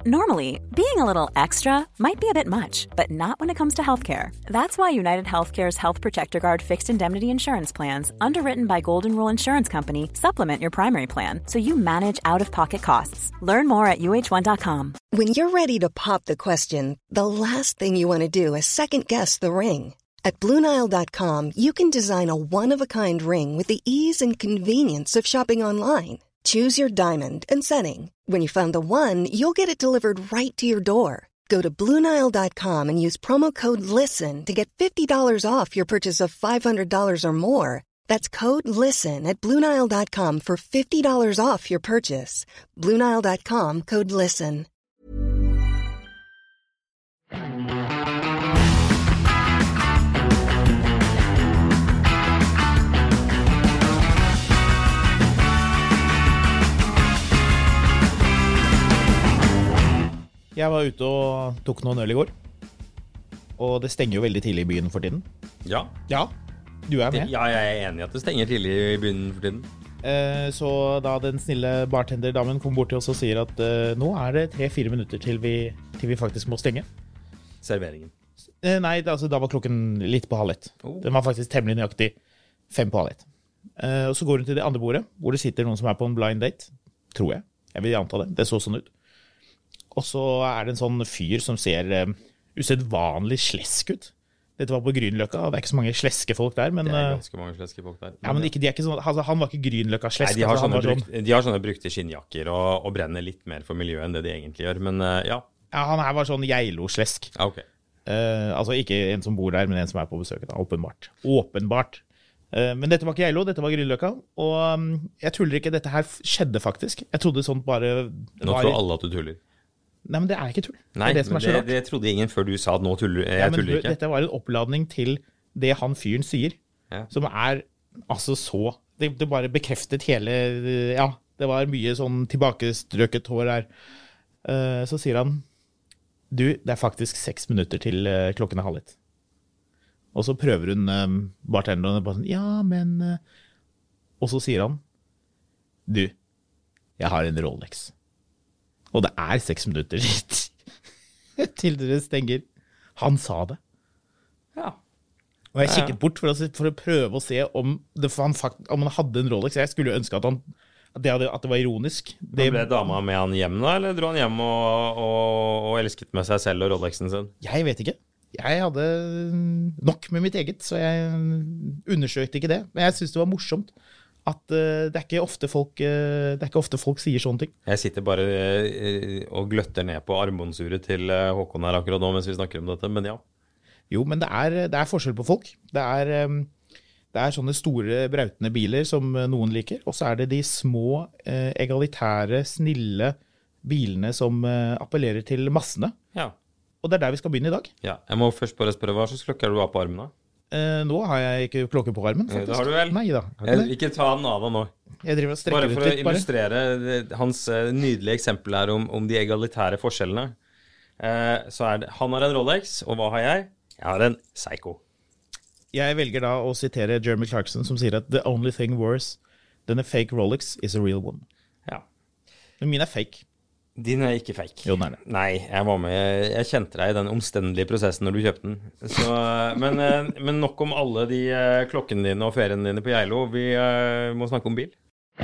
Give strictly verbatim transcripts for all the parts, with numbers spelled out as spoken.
Normally, being a little extra might be a bit much, but not when it comes to healthcare. That's why United Healthcare's Health Protector Guard fixed indemnity insurance plans, underwritten by Golden Rule Insurance Company, supplement your primary plan so you manage out-of-pocket costs. Learn more at U H one dot com. When you're ready to pop the question, the last thing you want to do is second-guess the ring. At Blue Nile dot com, you can design a one-of-a-kind ring with the ease and convenience of shopping online. Choose your diamond and setting. When you find the one, you'll get it delivered right to your door. Go to Blue Nile dot com and use promo code LISTEN to get fifty dollars off your purchase of five hundred dollars or more. That's code LISTEN at Blue Nile dot com for fifty dollars off your purchase. Blue Nile dot com, code LISTEN. Jeg var ute og tok noen øl i går, og det stenger jo veldig tidlig i byen for tiden. Ja. Ja, du er med. Ja, jeg er enig i at det stenger tidlig i byen for tiden. Eh, så da den snille bartenderdamen kom bort til oss og sier at eh, nå er det tre-fire minutter til vi, til vi faktisk må stenge. Serveringen. Eh, nei, altså, da var klokken litt på halv ett. Oh. Den var faktisk temmelig nøyaktig fem på halv ett. Eh, og så går hun til det andre bordet, hvor det sitter noen som er på en blind date, tror jeg. Jeg vil anta det, det så sånn ut. Og så er det en sånn fyr som ser uh, usedvanlig slesk ut. Dette var på Grünerløkka, det er ikke så mange sleske folk der, men... Det er ganske mange sleske folk der. Men, ja, men ikke, de er ikke sånn, altså, han var ikke Grünerløkka slesk. Nei, de har, altså, sånne, var brukt, sånn, de har sånne brukte skinnjakker og, og brenner litt mer for miljøet enn det de egentlig gjør, men uh, ja. Ja, han her var sånn Geilo-slesk. Ah, ok. Uh, altså ikke en som bor der, men en som er på besøk, da, åpenbart. Åpenbart. Uh, men dette var ikke Geilo, dette var Grünerløkka, og um, jeg tuller ikke, dette her skjedde faktisk. Jeg trodde sånt bare... Nå tror alle at du tuller. Nei, men det er ikke tull. Nei, det, er det, men det, det trodde ingen før du sa at nå tuller jeg. Ja, men, tuller ikke. Dette var en oppladning til det han fyren sier, ja. Som er altså så, det, det bare bekreftet hele, ja, det var mye sånn tilbakestrøket hår her. Uh, så sier han, du, det er faktisk seks minutter til uh, klokken er halv ett. Og så prøver hun um, bartenderen bare sånn, ja, men... Uh, og så sier han, du, jeg har en Rolex. Og det er seks minutter til dere stenger. Han sa det. Ja. Og jeg kikket bort for å, for å prøve å se om, det, han fakt, om han hadde en Rolex. Jeg skulle jo ønske at, han, at, det, hadde, at det var ironisk. Det ble dama med han hjem da, eller dro han hjem og, og, og elsket med seg selv og Rolexen sin? Jeg vet ikke. Jeg hadde nok med mitt eget, så jeg undersøkte ikke det. Men jeg synes det var morsomt. At uh, det er ikke ofte folk uh, det er ikke ofte folk sier sånne ting. Jeg sitter bare uh, og gløtter ned på armbåndsuret til uh, Håkon her akkurat nå mens vi snakker om dette, men ja. Jo, men det er, det er forskjell på folk. Det er, um, det er sånne store brautende biler som uh, noen liker, og så er det de små, uh, egalitære, snille bilene som uh, appellerer til massene. Ja. Og det er der vi skal begynne i dag. Ja, jeg må først bare spørre, hva slags klokke er du har på armen da? Uh, nå har jeg ikke klokke på armen, faktisk. Det har du vel? Nei da. Jeg vil ikke ta den av deg nå. Jeg driver og strekker bare ut for litt, å illustrere bare. Hans nydelige eksempel her om, om de egalitære forskjellene. Uh, så er det, han har en Rolex, og hva har jeg? Jeg har en Seiko. Jeg velger da å sitere Jeremy Clarkson som sier at the only thing worse than a fake Rolex is a real one. Ja. Men min er fake. Din er ikke fake. Jo, den er det. Nei, jeg var med. Jeg kjente deg i den omstendelige prosessen når du kjøpte den. Så, men, men nok om alle de klokkene dine og feriene dine på Geilo. Vi må snakke om bil.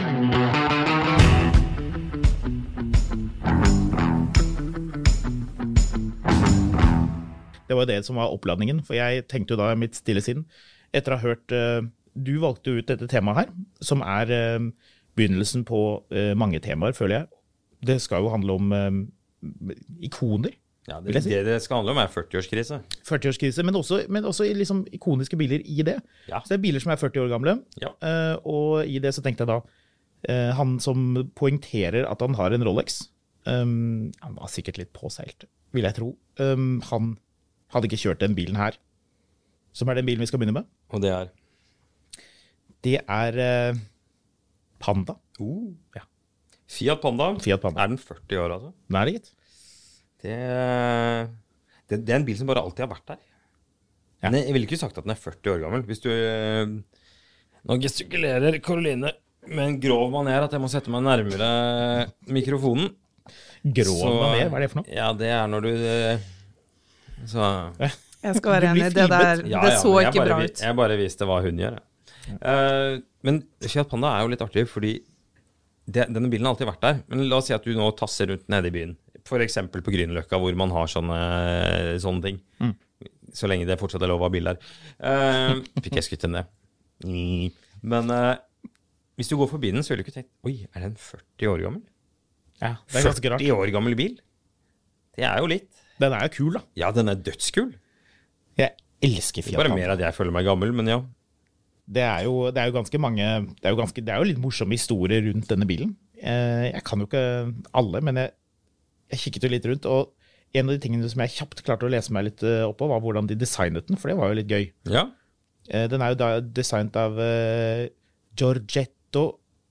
Det var det som var oppladningen, for jeg tenkte jo da mitt stille sinn, etter å ha hørt, uh, du valgte ut dette temaet her, som er uh, begynnelsen på uh, mange temaer, føler jeg. Det skal jo handle om uh, ikoner. Ja, det, si. det det skal handle om er førti-årskrise. førti-årskrise, men også, men også liksom ikoniske biler i det. Ja. Så det er biler som er førti år gamle, ja. uh, og i det så tenkte jeg da, uh, han som poengterer at han har en Rolex, um, han var sikkert litt påseilt, vil jeg tro. Um, han hadde ikke kjørt den bilen her, som er den bilen vi skal begynne med. Og det er? Det er uh, Panda. Uh. Ja. Fiat Panda. Fiat Panda. Er den førti år altså? Den er det, gitt. Det, det, det er en bil som bare alltid har vært der. Ja. Jeg ville ikke sagt at den er førti år gammel. Hvis du... Nå gestikulerer Caroline med en grov maner at jeg må sette meg nærmere mikrofonen. Grå Så- maner, hva er det for noe? Ja, det er når du eh, Så Jeg skal være Du blir enig, det der, Ja, det ja, så men jeg ikke bare, bra vi- ut. Jeg bare viste hva hun gjør, jeg. Eh, men Fiat Panda er jo litt artig, fordi det, denne bilen har alltid vært der. Men la oss si at du nå tasser rundt nede i byen. For eksempel på Grünerløkka, hvor man har sånne, sånne ting. Mm. Så lenge det fortsatt er lov å ha bil der. Uh, fikk jeg skutt den det. Mm. Men eh, hvis du går forbi den, så vil du ikke tenke, oi, er den førti år gammel? Ja, det er ganske rart. førti år gammel bil? Det er jo litt. Den er jo kul, da. Ja, den er dødskul. Jeg elsker Fiat Bare Panda. mer at jeg føler meg gammel, men ja. Det er, jo, det er jo ganske mange det er jo, ganske, det er jo litt morsomme historier rundt denne bilen. Eh, Jeg kan jo ikke alle, men jeg, jeg kikket jo litt rundt, og en av de tingene som jeg kjapt klarte å lese meg litt eh, opp på, var hvordan de designet den, for det var jo litt gøy. Ja. Eh, Den er jo da designet av eh, Giorgetto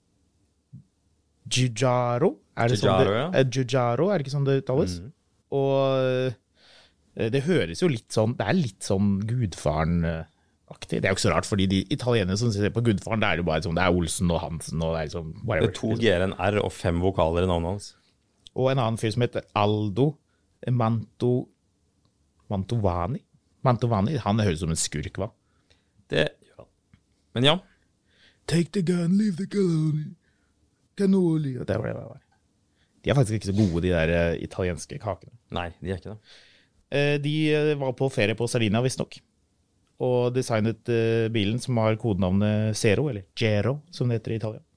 Giugiaro. Er det Giugiaro, sånn det, ja. eh, Giugiaro, er det ikke sånn det uttales? Og eh, det høres jo litt sånn, det er litt sånn Gudfaren-aktig. Det er jo ikke så rart, fordi de italienere som ser på Gudfaren, det er jo bare sånn, det er Olsen og Hansen, og det er liksom, Det whatever. er to G-er, en R og fem vokaler i navnet hans. Og en annen fyr som heter Aldo Manto, Mantovani. Mantovani, han høres som en skurk, hva? Det, ja. Men ja, Take the gun, leave the cannoli. Cannoli. Det var det det var. De er faktisk ikke så gode, de der eh, italienske kakene. nei, de er ikke det. Eh, De eh, var på ferie på Sardinia, visstnok. Og designet eh, bilen som har kodenavnet Zero, eller Gero, som det heter i Italia.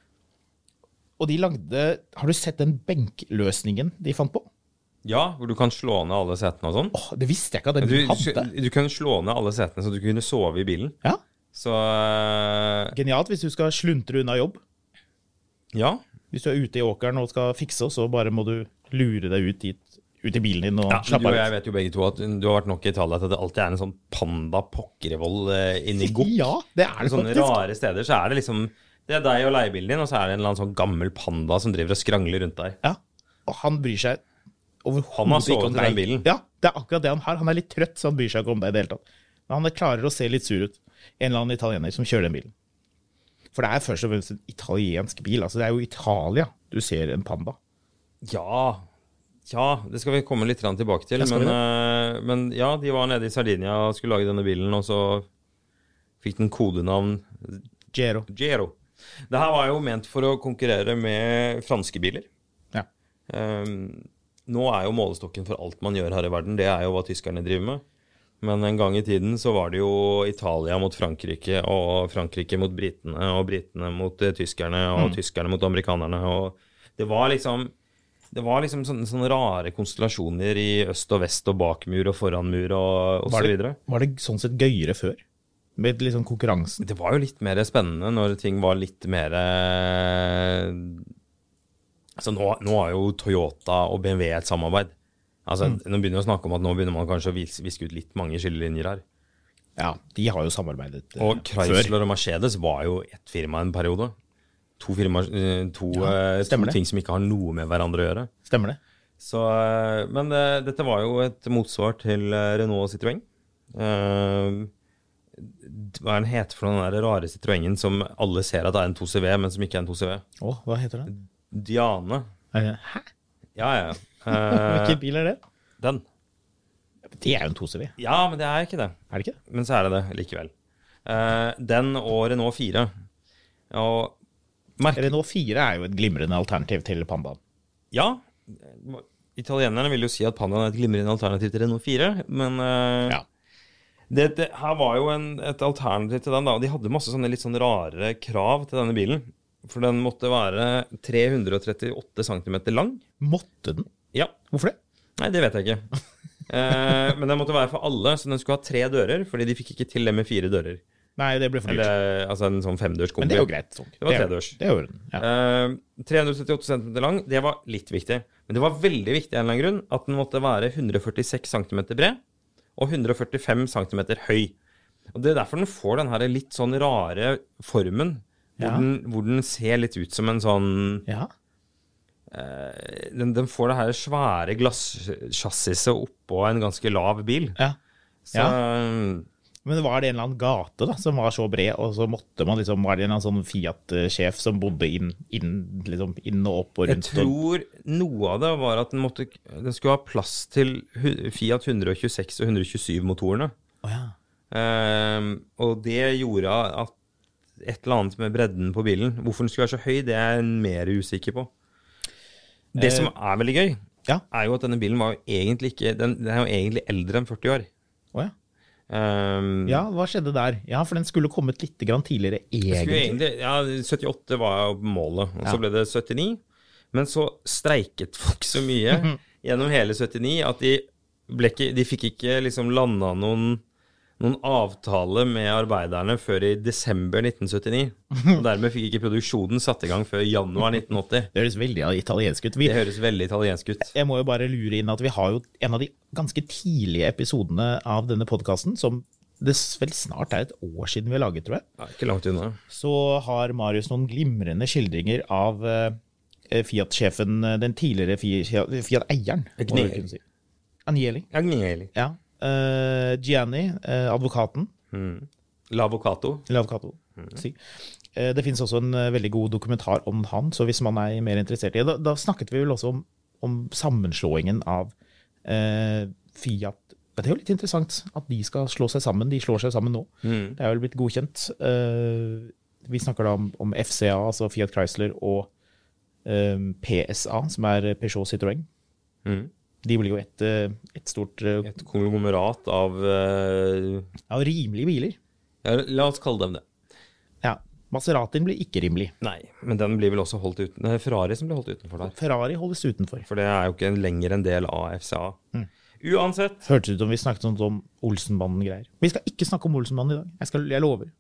Og de lagde, har du sett den benkløsningen de fant på? Ja, hvor du kan slå ned alle setene og sånn. Åh, det visste jeg ikke at Du, den hadde. du kan slå ned alle setene så du kunne sove i bilen. Ja, Så eh, genialt hvis du skal sluntre unna jobb. ja. Hvis du er ute i åkeren og skal fikse, så bare må du lure deg ut dit, ut i bilen din og Ja, du slappe og av jeg litt. vet jo begge to at du har vært nok i Italia til at det alltid er en sånn panda pokkerevold eh, inni gokk. Ja, det er det Sånne faktisk. rare steder så er det liksom det er deg og leiebilen din, og så er det en eller annen sånn gammel panda som driver og skrangler rundt der. Ja, og han bryr seg Han har overhodet sovet ikke om i den deg. bilen. Ja, det er akkurat det han har. Han er litt trøtt, så han bryr seg ikke om deg i det hele tatt. Men han klarer å se litt sur ut. En eller annen italiener som kjører den bilen. For det er først og fremst en italiensk bil. Altså, det er jo Italia du ser en panda. Ja, ja, det skal vi komme litt grann tilbake til. Ja, skal Men, vi eh, men ja, de var nede i Sardinia og skulle lage denne bilen, og så fikk den kodenavn Gero. Gero. Det her var jo ment for å konkurrere med franske biler. Ja. Um, nå er jo målestokken for alt man gjør her i verden, det er jo hva tyskerne driver med. Men en gang i tiden så var det jo Italia mot Frankrike, og Frankrike mot britene, og britene mot eh, tyskerne, og Mm. tyskerne mot amerikanerne. Og det var liksom, det var liksom sånne, sånne rare konstellasjoner i øst og vest og bakmur og foranmur og, og Var så det, videre. var det sånn sett gøyere før? Med liksom konkurransen? Det var jo litt mer spennende når ting var litt mer eh, Altså nå, nå er jo Toyota og B M W et samarbeid. Altså, Mm. Nå begynner vi å snakke om at nå begynner man kanskje å vis- viske ut litt mange skillelinjer her. Ja, de har jo samarbeidet eh, Og før. Chrysler og Mercedes var jo ett firma en periode. To, firma, eh, to, eh, to stemmer det. ting som ikke har noe med hverandre å gjøre. Stemmer det? Så, eh, men eh, dette var jo et motsvar til eh, Renault og Citroën. Eh, hva er den heter for den der rare Citroëngen som alle ser at det er en to C V, men som ikke er en to C V? Å, hva heter det? Diane. Er det- Hæ? Ja, ja. Hvilken Eh, bil er det? den. Det er jo en to C V, Ja, men det er ikke det. er det ikke? Men så er det det likevel. Eh, den og Renault fire. Og merk... Renault fire er jo et glimrende alternativ til Pandaen. Ja, italienerne vil jo si at Pandaen er et glimrende alternativ til Renault fire, men eh, Ja. det, det her var jo en, et alternativ til den da, og de hadde masse sånne litt sånn rare krav til denne bilen. For den måtte være tre hundre trettiåtte centimeter lang. Måtte den? Ja, Hvorfor det? nei, det vet jeg ikke. eh, men den måtte være for alle, så den skulle ha tre dører, fordi de fikk ikke til det med fire dører. Nei, det ble for dyrt. Eller, altså en sånn femdørs kombi. Men det er jo greit. Sånn. Det var er jo- tredørs. Det er jo orden. Ja. Eh, tre hundre trettiåtte centimeter lang, det var litt viktig. Men det var veldig viktig av en eller annen grunn at den måtte være ett hundre førtiseks centimeter bred og ett hundre førtifem centimeter høy. Og det er derfor den får den her litt sånn rare formen, hvor, Ja. den, hvor den ser litt ut som en sånn ja. eh, den, den får det her svære glaschassiset oppå en ganske lav bil. Ja. Så, Men var det en eller annen gate da, som var så bred, og så måtte man liksom, var det en sånn Fiat-sjef som bodde inn, inn, liksom, inn og opp og rundt? Jeg tror noe av det var at den, måtte, den skulle ha plass til Fiat one twenty-six og one twenty-seven motorene. Oh, ja. um, og det gjorde at et eller annet med bredden på bilen, hvorfor den skulle være så høy, det er jeg mer usikker på. Det eh, som er veldig gøy, ja. er jo at denne bilen var jo egentlig ikke, den, den er jo egentlig eldre enn forty år. Oh, ja. Um, ja, hva skjedde der? Ja, for den skulle kommet litt grann tidligere egentlig. egentlig ja, syttiåtte var jo målet, og ja. så ble det syttini. Men så streiket folk så mye gjennom hele syttini at de, ble ikke, de fikk ikke liksom landet noen, noen avtale med arbeiderne før i desember nitten syttini. Og dermed fikk ikke produksjonen satt i gang før januar nitten åtti. Det høres veldig italiensk ut. Vi, det høres veldig italiensk ut. Jeg må jo bare lure inn at vi har jo en av de ganske tidlige episodene av denne podcasten, som det vel snart er et år siden vi har laget, tror jeg. Ja, ikke langt unna. Så har Marius noen glimrende skildringer av uh, Fiat-sjefen, den tidligere Fiat-eieren. Agnelli. Si. Agnelli. Agnelli. Ja. Uh, Gianni, uh, advokaten. Mm. L'Avvocato. L'Avvocato, mm. si. Uh, det finnes også en uh, veldig god dokumentar om han, så hvis man er mer interessert i det, da, da snakket vi vel også om, om sammenslåingen av uh, Fiat. Det er jo litt interessant at de skal slå seg sammen. De slår seg sammen nå. Mm. Det er vel blitt godkjent. Uh, vi snakker da om, om F C A, altså Fiat Chrysler, og um, P S A, som er Peugeot Citroën. Mm. De blir jo et, et stort... Uh, et konglomerat av... Uh, av rimelige biler. Ja, la oss kalle dem det. Ja, Maseratin blir ikke rimelig. Nei, men den blir vel også holdt uten... Det er Ferrari som blir holdt utenfor der. Ferrari holdes utenfor. For det er jo ikke lenger en del av F C A. Mm. Uansett. Hørtes ut om vi snakket sånn om Olsenbanden-greier. Vi skal ikke snakke om Olsenbanden i dag. Jeg, skal, jeg lover.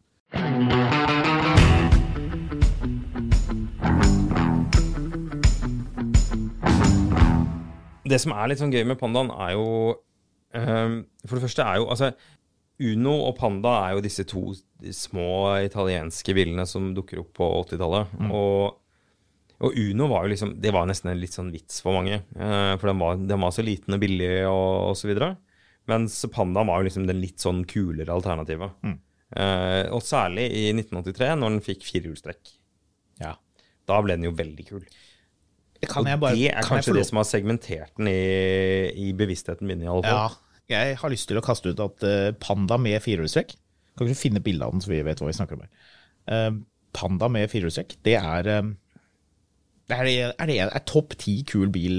Det som er litt sånn gøy med Pandaen er jo um, for det første er jo altså, Uno og Panda er jo disse to små italienske bilene som dukker opp på åttitallet. Mm. Og, og Uno var jo liksom, det var nesten en litt sånn vits for mange, uh, for den var, den var så liten og billig og, og så videre. Mens Panda var jo liksom den litt sånn kulere alternativet. Mm. Uh, og særlig i nitten åttitre, når den fikk firehjulstrekk. Ja. Da ble den jo veldig kul. Kan jeg bare, og det er kanskje det som har segmentert den i, i bevisstheten min i alle fall. Ja, jeg har lyst til å kaste ut at uh, Panda med firehjulstrekk, kan ikke finne bildet av den så vi vet hva vi snakker om her. Uh, Panda med firehjulstrekk, det er, um, det er, er, det, er topp ti kul bil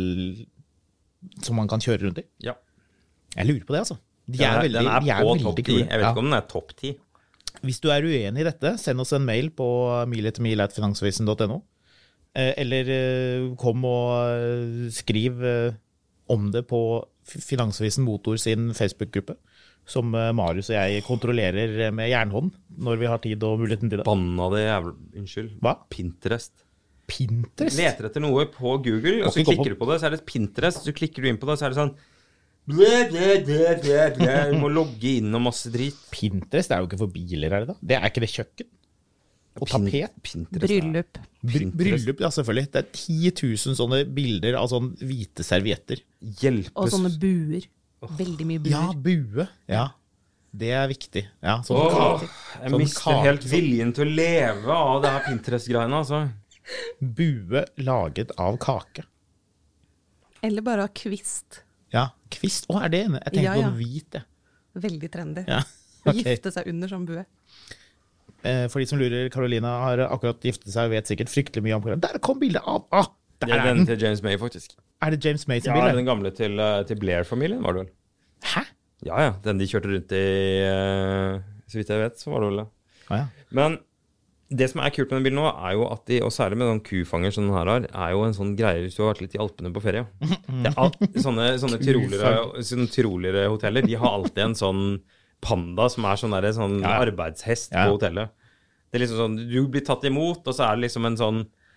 som man kan kjøre rundt i? Ja. Jeg lurer på det, altså. De er, er veldig, den er de er på veldig topp ti. kule. Jeg vet ikke ja. om den er topp ti. Hvis du er uenig i dette, send oss en mail på mil etter mil at finansavisen punktum no. Eller kom og skriv om det på Finansavisen Motor sin Facebook-gruppe, som Marius og jeg kontrollerer med jernhånd når vi har tid og muligheten til det. Banna det jævlig, unnskyld. Hva? Pinterest. Pinterest? Leter etter noe på Google, og så klikker du på det, så er det Pinterest, så klikker du inn på det, så er det sånn blø, blø, blø, blø, blø. Du må logge inn og masse drit. Pinterest er jo ikke for biler, er det da? Det er ikke det kjøkken? Og tapet? Pinterest, Bryllup. Bry, bryllup, ja selvfølgelig. Det er ti tusen sånne bilder av sånne hvite servietter. Hjelpes. Og sånne buer. Veldig mye buer. Ja, bue. Ja, det er viktig. Ja, sånn Åh, kake. jeg sånn mister kake. helt viljen til å leve av det her Pinterest-greiene, altså. Bue laget av kake. Eller bare av kvist. Ja, kvist. Å, er det en? Jeg tenker ja, ja. på hvit, det. Veldig trendy. Ja, okay. Gifte seg under sånn bue. For de som lurer, Carolina har akkurat giftet seg og vet sikkert fryktelig mye om programmet. Der kom bildet av! Ah, der det er den til James May, faktisk. Er det James May som ja, bildet? Ja, den gamle til, til Blair-familien, var det vel. Hæ? Ja, ja. Den de kjørte rundt i, så vidt jeg vet, så var det vel det. Ah, ja. Men det som er kult med den bilen nå, er jo at de, og særlig med den kufanger som den her har, er jo en sånn greie hvis du har vært litt i Alpene på ferie. Det er alt, sånne, sånne tyrolere, sånne tyrolere hoteller, de har alltid en sånn Panda som er sånn, der, sånn ja. arbeidshest ja. på hotellet. Det er liksom sånn, du blir tatt imot, og så er det liksom en sånn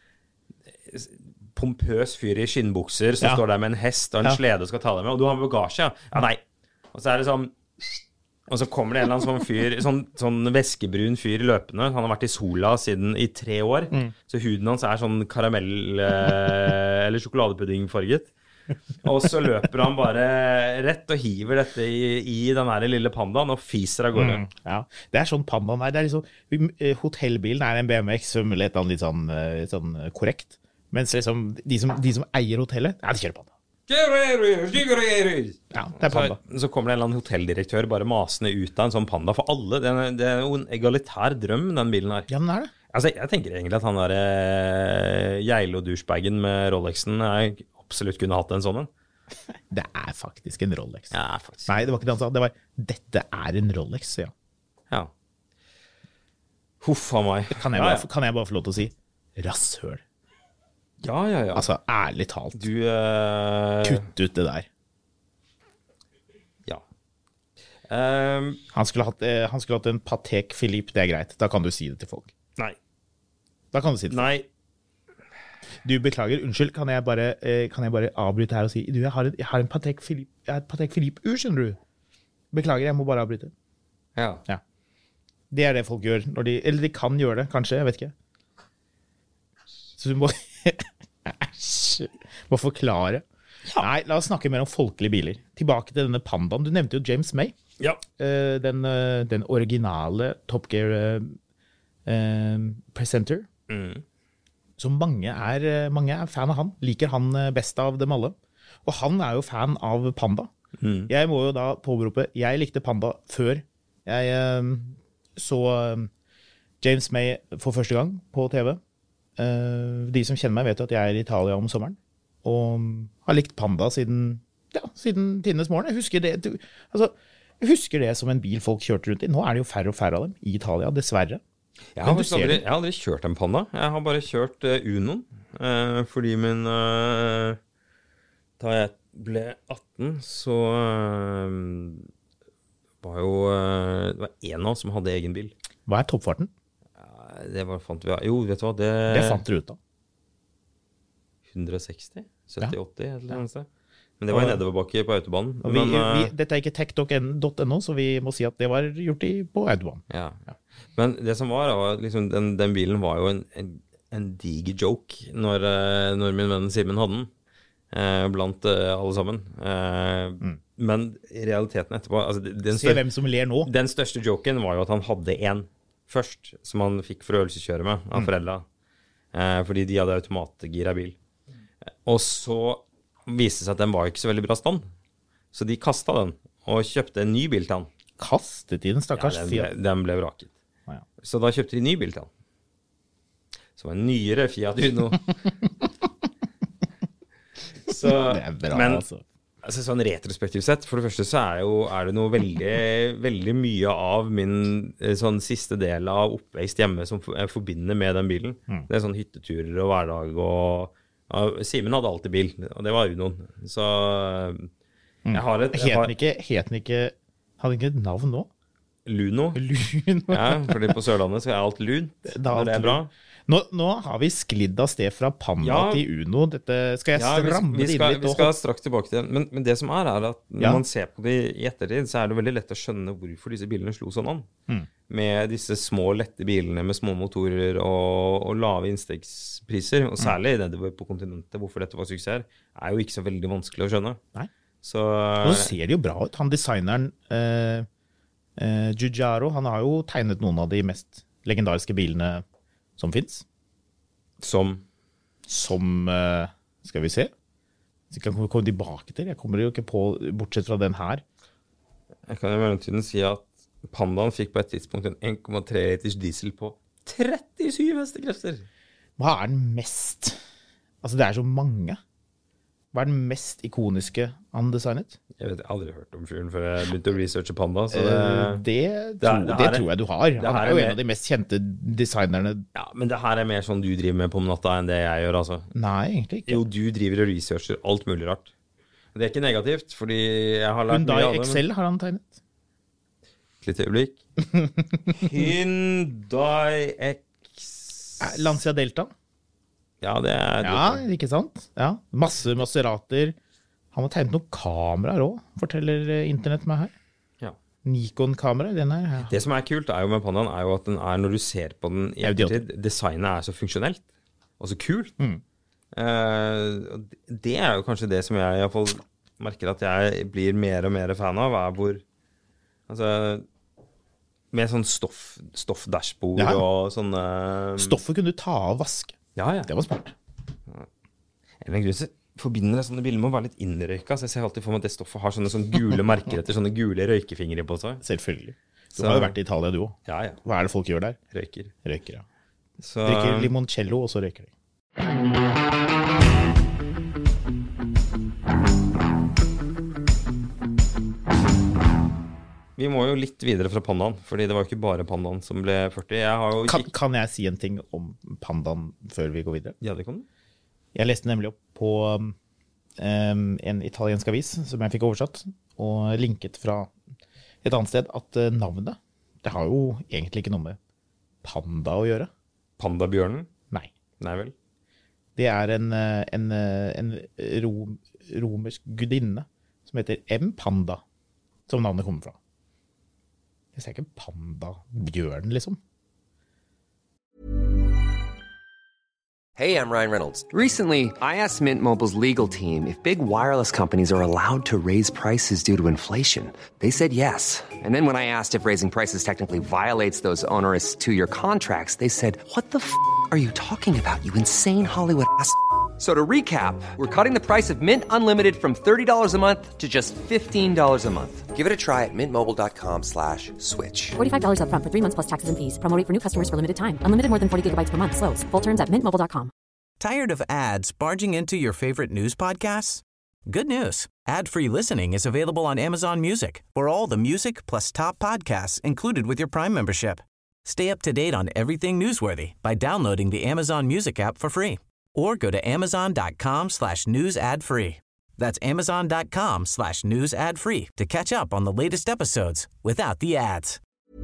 pompøs fyr i skinnbukser som ja. står der med en hest og en ja. slede og skal ta deg med, og du har bagasje. Ja, nei. Og så er det sånn, og så kommer det en eller annen sånn fyr, sånn, sånn væskebrun fyr løpende. Han har vært i sola siden i tre år, mm. så huden hans er sånn karamell- eller sjokoladepuddingfarget. Og så løper han bare rett og hiver dette i, i den her lille pandaen og fiser av gårde. Mm, ja, det er sånn pandaen er. Det er liksom, hotellbilen er en B M X som er litt sånn, sånn korrekt. Mens liksom, de, som, de som eier hotellet, ja, de kjører panda. Ja, det er panda. Så, så kommer det en eller annen hotelldirektør bare masende ut av en sånn panda for alle. Det er, det er jo en egalitær drøm, den bilen her. Ja, den er det. Altså, jeg tenker egentlig at han der eh, Geilo-douchebagen med Rolexen jeg absolutt kunne hatt en sånn en. Det er faktisk en Rolex. Ja, faktisk. Nei, det var ikke det han sa. Det var, dette er en Rolex, ja. Ja. Huff av meg. Kan jeg, ja, bare, ja. kan jeg bare få lov til å si rasshøl? Ja, ja, ja. Altså, ærlig talt. Du eh, Kutt ut det der. Ja. Um, Han skulle hatt, eh, han skulle hatt en Patek Philippe, det er greit. Da kan du si det til folk. nei. Da kan du si det. Nei. Du, beklager, unnskyld, kan jeg bare, eh, kan jeg bare avbryte her og si, du, jeg har, en, jeg har en Patek Philippe, jeg har et Patek Philippe-ur, skjønner du? Beklager, jeg må bare avbryte. Ja. Ja. Det er det folk gjør, når de, eller de kan gjøre det, kanskje, jeg vet ikke. Så du må, æsj, må forklare. Ja. Nei, la oss snakke mer om folkelige biler. Tilbake til denne pandaen. Du nevnte jo James May. Ja. Uh, den, uh, den originale Top Gear uh, uh, presenter. Mm. Så mange er, mange er fan av han. Liker han best av dem alle. Og han er jo fan av panda. Mm. Jeg må jo da påberope, jeg likte panda før jeg uh, så uh, James May for første gang på T V. Uh, de som kjenner meg vet at jeg er i Italia om sommeren. Og har likt panda siden, ja, siden tidenes morgen. Jeg husker det, altså, jeg husker det som en bil folk kjørte rundt i. Nå er det jo færre og færre av dem i Italia, dessverre. Jeg har, aldri, jeg har aldri kjørt en panda. Jeg har bare kjørt uh, Unoen. Uh, fordi min uh, da jeg ble atten, så uh, var jo uh, det var en av oss som hadde egen bil. Hva er toppfarten? Uh, det var, fant vi, jo, vet du hva? Det, det fant dere ut av. hundre og seksti? sytti åtti? Ja. Eller noe sted. Men det og, var i nedoverbakke på autobanen. Vi, men, uh, vi, dette er ikke tech dot no, så vi må si at det var gjort i, på autobanen. Ja. Ja. Men det som var, var liksom, den, den bilen var jo en, en, en diger joke når, uh, når min venn Simen hadde den, uh, blant uh, alle sammen. Uh, mm. Men i realiteten etterpå altså, den Se hvem som ler nå. Den største joken var jo at han hadde en først, som han fikk for øvelseskjøre med av mm. foreldra. Uh, fordi de hadde automatgira bil. Og så viste det seg at den var ikke så veldig bra stand. Så de kastet den, og kjøpte en ny bil til han. Kastet i den, stakkars? Ja, den ble, den ble vraket. Ah, ja. Så da kjøpte de en ny bil til han. Som en nyere Fiat Uno. så, det er bra, men, altså. altså. Sånn retrospektivt sett, for det første så er, jo, er det noe veldig, veldig mye av min sånn siste del av oppvekst hjemme som jeg forbinder med den bilen. Mm. Det er sånn hytteturer og hverdag og ja, Simen hadde alltid bil, og det var Unoen. Så jeg har et jeg har, Het den ikke, het den ikke hadde den ikke et navn nå? Luno. Luno. Ja, fordi på Sørlandet så er alt lunt. Det, det er bra. Nå, nå har vi sklidd av sted fra Panda ja. til Uno. Dette skal jeg ja, stramme vi, vi skal, inn litt. Vi skal straks tilbake til det. Men, men det som er, er at når ja. man ser på det i ettertid, så er det veldig lett å skjønne hvorfor disse bilene slo sånn an. Mm. Med disse små, lette bilene med små motorer og, og lave innstegspriser, og særlig nedover på kontinentet, hvorfor dette var suksess, er jo ikke så veldig vanskelig å skjønne. Nei. Så, og så ser det jo bra ut. Han designeren, eh, eh, Giugiaro, han har jo tegnet noen av de mest legendariske bilene som finnes. Som? Som, eh, skal vi se. Så jeg kan komme tilbake til. Jeg kommer jo ikke på, bortsett fra den her. Jeg kan i mellomtiden si at Pandaen fikk på et tidspunkt en en komma tre liters diesel på trettisju hestekrefter. Hva er den mest? Altså, det er så mange. Hva er den mest ikoniske han designet? Jeg vet, jeg har aldri hørt om fyren før jeg begynte å researche Panda. Så det, uh, det, det, tro, er, det, det er, tror jeg du har. Han er, er jo mer, en av de mest kjente designerne. Ja, men det her er mer sånn du driver med på natta enn det jeg gjør, altså. Nei, egentlig ikke. Jo, du driver og researcher alt mulig rart. Det er ikke negativt, fordi jeg har lært Hyundai mye av det. Excel men... har han tegnet. Litt øyeblikk. Hyundai X... Lancia Delta. Ja, det er... Ja, ikke sant? Ja, masse Maserater. Han har tegnet noen kameraer også, forteller internett meg her. Ja. Nikon-kamera, den her. Ja. Det som er kult er jo med Pandaen, er jo at den er, når du ser på den i ettertid, designet er så funksjonelt, og så kult. Mm. Uh, det er jo kanskje det som jeg i hvert fall merker at jeg blir mer og mer fan av, er hvor altså med sånn stoff, stoff-dashbord ja. Og sånne stoffet kunne du ta av vask. Ja, ja. Det var smart. Eller en grunn til forbinder det sånne bilder med å være litt innrøyka, så jeg ser alltid for meg at det stoffet har sånne, sånne gule merker etter sånne gule røykefingre på seg. Selvfølgelig. Du så, har jo vært i Italia du også. Ja, ja. Hva er det folk gjør der? Røyker. Røyker, ja. Så, drikker limoncello, og så røyker de. Vi må jo litt videre fra pandaen, fordi det var jo ikke bare pandaen som ble førti. Jeg har jo kan, kan jeg si en ting om pandaen før vi går videre? Ja, det kan du. Jeg leste nemlig opp på um, en italiensk avis som jeg fikk oversatt, og linket fra et annet sted at uh, navnet, det har jo egentlig ikke noe med panda å gjøre. Pandabjørnen? Nei. Nei vel? Det er en, en, en rom, romersk gudinne som heter M. Panda, som navnet kommer fra. Jeg ser ikke panda-bjørn, liksom. Hey, I'm Ryan Reynolds. Recently, I asked Mint Mobile's legal team if big wireless companies are allowed to raise prices due to inflation. They said yes. And then when I asked if raising prices technically violates those onerous two-year contracts, they said, what the f*** are you talking about, you insane Hollywood ass f- So to recap, we're cutting the price of Mint Unlimited from thirty dollars a month to just fifteen dollars a month. Give it a try at mintmobile.com slash switch. forty-five dollars up front for three months plus taxes and fees. Promo rate for new customers for limited time. Unlimited more than forty gigabytes per month. Slows full terms at mint mobile dot com. Tired of ads barging into your favorite news podcasts? Good news. Ad-free listening is available on Amazon Music for all the music plus top podcasts included with your Prime membership. Stay up to date on everything newsworthy by downloading the Amazon Music app for free. Or go to amazon.com slash news ad free. That's amazon.com slash news ad free to catch up on the latest episodes without the ads.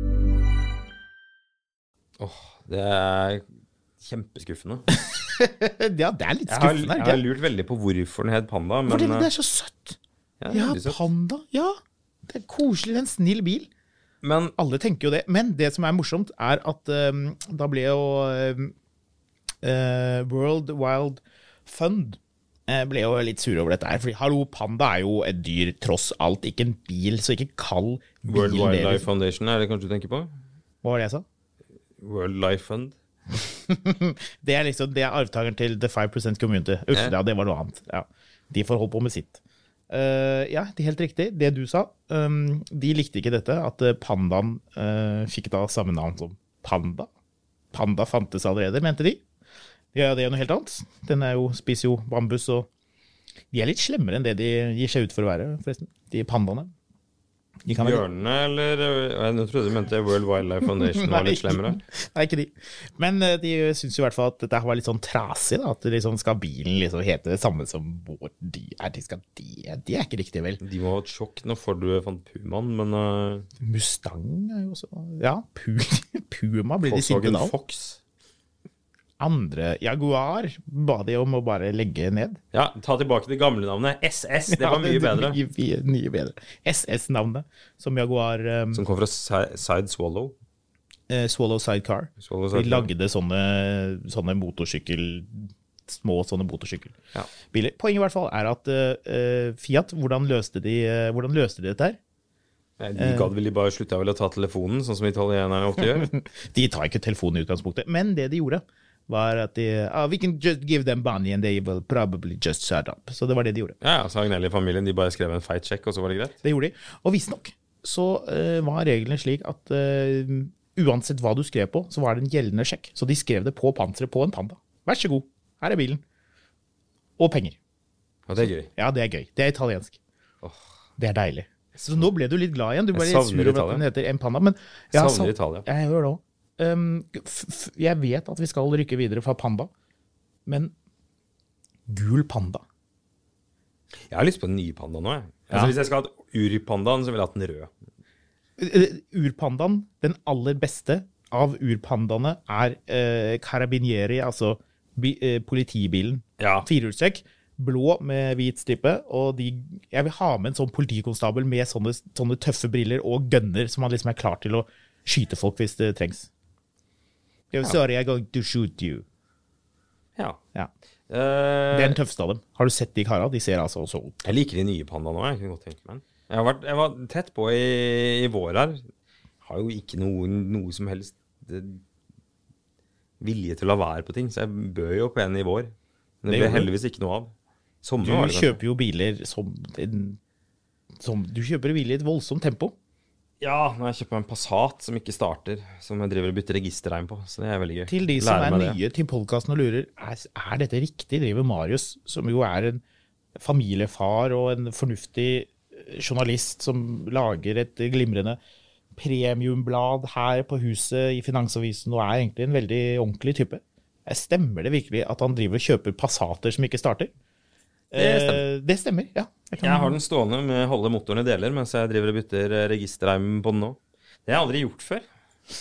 Åh, oh, det er kjempeskuffende. Ja, det er litt skuffende. skuffende. Jeg har, jeg har lurt veldig på hvorfor den het Panda. Men, Fordi det er så søtt. Ja, ja søtt. Panda. Ja, det er koselig, det er en snill bil. Men, alle tenker jo det. Men det som er morsomt er at um, da ble jo... Um, Uh, World Wild Fund uh, ble jo litt sur over dette her, fordi hallo, panda er jo et dyr tross alt, ikke en bil, så ikke kall bil World Wildlife Foundation, er det kanskje du tenker på? Hva var det jeg sa? World Life Fund. Det er liksom, det er arvtakeren til The five percent Community. Uff, yeah. Ja, det var noe annet. Ja. De får holde på med sitt. Uh, ja, det er helt riktig, det du sa. Um, de likte ikke dette, at pandaen uh, fikk da samme navn som panda. Panda fantes allerede, mente de. Ja, det er noe helt annet. Den er jo, spiser jo bambus, og de er litt slemmere enn det de gir seg ut for å være, forresten. De pandaene. De kan Bjørnene, eller? Jeg trodde du mente World Wildlife Foundation var litt slemmere. Nei, ikke de. Men de synes jo i hvert fall at dette var litt sånn trasig, da. At liksom skal bilen liksom hete det samme som vår dyr. De, skal, de, de er ikke riktig, vel? De må ha et sjokk når Ford fant Pumaen, men... Uh... Mustang er jo også... Ja, Puma blir de sinte da. Fox. Andre Jaguar ba de om å bare legge ned. Ja, ta tilbake det gamle navnet. S S, det var mye bedre. Ja, mye, mye bedre. S S-navnet, som Jaguar... Um, som kom fra Side Swallow. Uh, Swallow Sidecar. Swallow Sidecar. De lagde sånne, sånne motorsykkel, små sånne motorsykkelbiler. Ja. Poenget i hvert fall er at uh, Fiat, hvordan løste de, uh, hvordan løste de dette her? De gadd vel de bare slutta vel å ta telefonen, sånn som italienerne ofte gjør. De tar ikke telefonen i utgangspunktet, men det de gjorde var at de, uh, we can just give them money and they will probably just shut up. Så det var det de gjorde. Ja, så Agnelli-familien, de bare skrev en feit sjekk, og så var det greit. Det gjorde de. Og visst nok, så uh, var reglene slik at uh, uansett hva du skrev på, så var det en gjeldende sjekk. Så de skrev det på panseret på en panda. Vær så god, her er bilen. Og penger. Og det er gøy. Ja, det er gøy. Det er italiensk. Oh. Det er deilig. Så nå ble du litt glad igjen. Du ble jeg litt sur over at den heter en panda. Men jeg savner Italia. Jeg hører det også. Um, f f jeg vet at vi skal rykke videre fra panda, men gul panda. Jeg har lyst på en ny panda nå. Jeg. Altså, ja. Hvis jeg skal ha urpandaen, så vil jeg ha den røde. Urpandaen, den aller beste av urpandaene, er uh, Carabinieri, altså bi, uh, politibilen. Ja. Firehjulstrekk, blå med hvit stripe, og de, jeg vil ha med en sånn politikonstabel med sånne, sånne tøffe briller og gønner, som man liksom er klar til å skyte folk hvis det trengs. I'm sorry, I'm going to shoot you. Ja. Ja. Eh, Det er den tøffeste av dem. Har du sett de kara? De ser altså så ut. Jeg liker de nye Panda nå, jeg kunne godt tenke meg en. Jeg, har vært, jeg var tett på i, i vår her. Har jo ikke noe, noe som helst det, vilje til å la være på ting, så jeg bør jo på en i vår. Men det, det ble heldigvis ikke noe av. Sommer Du var det kjøper jo biler som, en, som Du kjøper biler i et voldsomt tempo. Ja, når jeg kjøper en Passat som ikke starter, som jeg driver og bytter registerreim på, så det er veldig gøy. Til de som Lære er meg det. nye til podcasten og lurer, er, er dette riktig? Driver Marius, som jo er en familiefar og en fornuftig journalist som lager et glimrende premiumblad her på huset i Finansavisen, og er egentlig en veldig ordentlig type. Stemmer det virkelig at han driver og kjøper Passater som ikke starter? Det stemmer. Eh, det stemmer, ja. Jeg kan- Jeg har den stående med holde motoren i deler, mens jeg driver og bytter registerreim på den nå. Det har jeg aldri gjort før.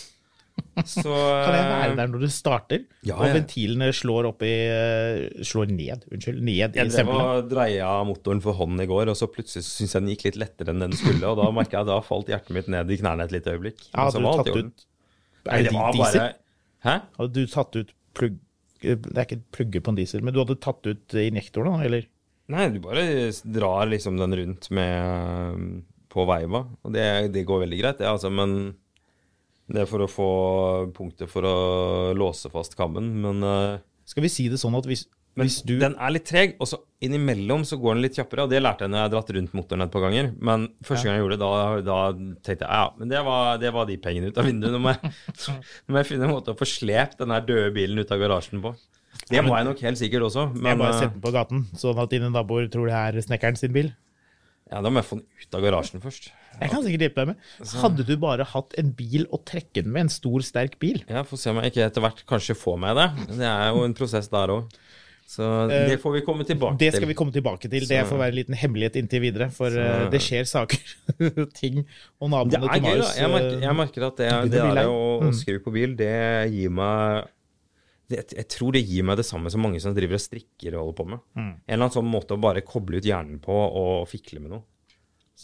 Så, Kan jeg være der når du starter, Ja, og ja. ventilene slår opp i, eh, slår ned, unnskyld, ned i Jeg drev stemplene? og dreia motoren for hånd i går, og så plutselig synes jeg den gikk litt lettere enn den skulle, og da merket jeg at da falt hjertet mitt ned i knærne et lite øyeblikk. Ja, Og så hadde var du alt i tatt orden. ut Nei, Er det det var diesel? bare... Hæ? Hadde du tatt ut plugg Det er ikke et plugge på en diesel, men du hadde tatt ut injektoren, da, eller? Nei, du bare drar liksom den rundt med på veiva, og det, det går veldig greit, det, altså, men det er for å få punkter for å låse fast kabben, men, uh, Skal vi si det sånn at hvis, men hvis du den er litt treg, og så innimellom så går den litt kjappere, og det lærte jeg når jeg har dratt rundt motoren et par ganger, men første gang jeg gjorde det, da, da tenkte jeg, ja, men det var, det var de pengene ut av vinduet, nå må jeg, nå må jeg finne en måte å få slept den her døde bilen ut av garasjen på. Det må jeg nok helt sikkert også, Jeg men bare uh, setter den på gaten, sånn at dine naboer tror det er snekkeren sin bil. ja, da må jeg få den ut av garasjen først. Jeg kan sikkert hjelpe deg med. Hadde du bare hatt en bil og trekke den med, en stor, sterk bil? Ja, får se om jeg ikke etter hvert kanskje får med det. Det er jo en prosess der også. Så det får vi komme tilbake til. Det skal vi komme tilbake til. Det får være en liten hemmelighet inntil videre, for Så- uh, det skjer saker, ting, og Det naboene er til gøy, da. Marius. Jeg merker, jeg merker at det, begynner det å bli der lei. å, å Mm. skru på bil, det gir meg det, Jeg tror det gir meg det samme som mange som driver og strikker og holder på med. Mm. En eller annen sånn måte å bare koble ut hjernen på og fikle med noe. Så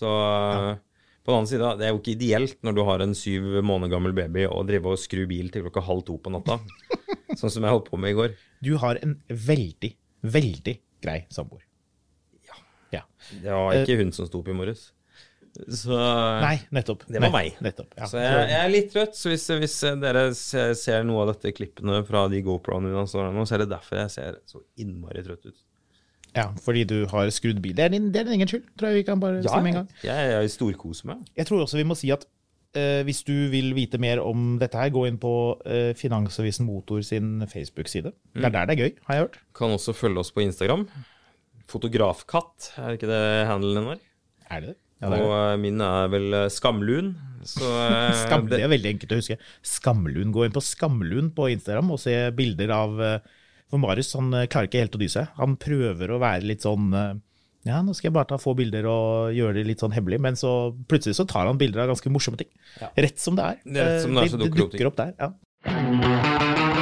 på den annen side, det er jo ikke ideelt når du har en syv måneder gammel baby og driver og skru bil til klokka halv to på natta. Sånn som jeg holdt på med i går. Du har en veldig, veldig grei samboer. Ja. Det var ikke hun som sto opp i morges. Så Nei, nettopp. Det var Nei, meg. Nettopp, ja. Så jeg, jeg er litt trøtt, så hvis, hvis dere ser, ser noe av dette klippene fra de GoPro-ene dine, så er det derfor jeg ser så innmari trøtt ut. Ja, fordi du har skrudd bil. Det er din, det er din egen skyld, tror jeg vi kan bare si med en gang. jeg er i storkos med. Jeg tror også vi må si at eh, hvis du vil vite mer om dette her, gå inn på eh, Finansavisen Motor sin Facebook-side. Det er der det er gøy, har jeg hørt. Kan også følge oss på Instagram. Fotografkatt, er ikke det handelen din der? Er det det? Ja, det er Og det. eh, min er vel eh, Skamlun. Så, eh, Skam, det det, er veldig enkelt å huske. Skamlun. Gå inn på Skamlun på Instagram og se bilder av eh, For Marius, han eh, klarer ikke helt å dy seg. Han prøver å være litt sånn eh, ja, nå skal jeg bare ta få bilder og gjøre det litt sånn hemmelig, men så plutselig så tar han bilder av ganske morsomme ting. Ja. Rett som det er. Det er rett som det er, så Eh, dukker det opp ting. dukker opp der, ja.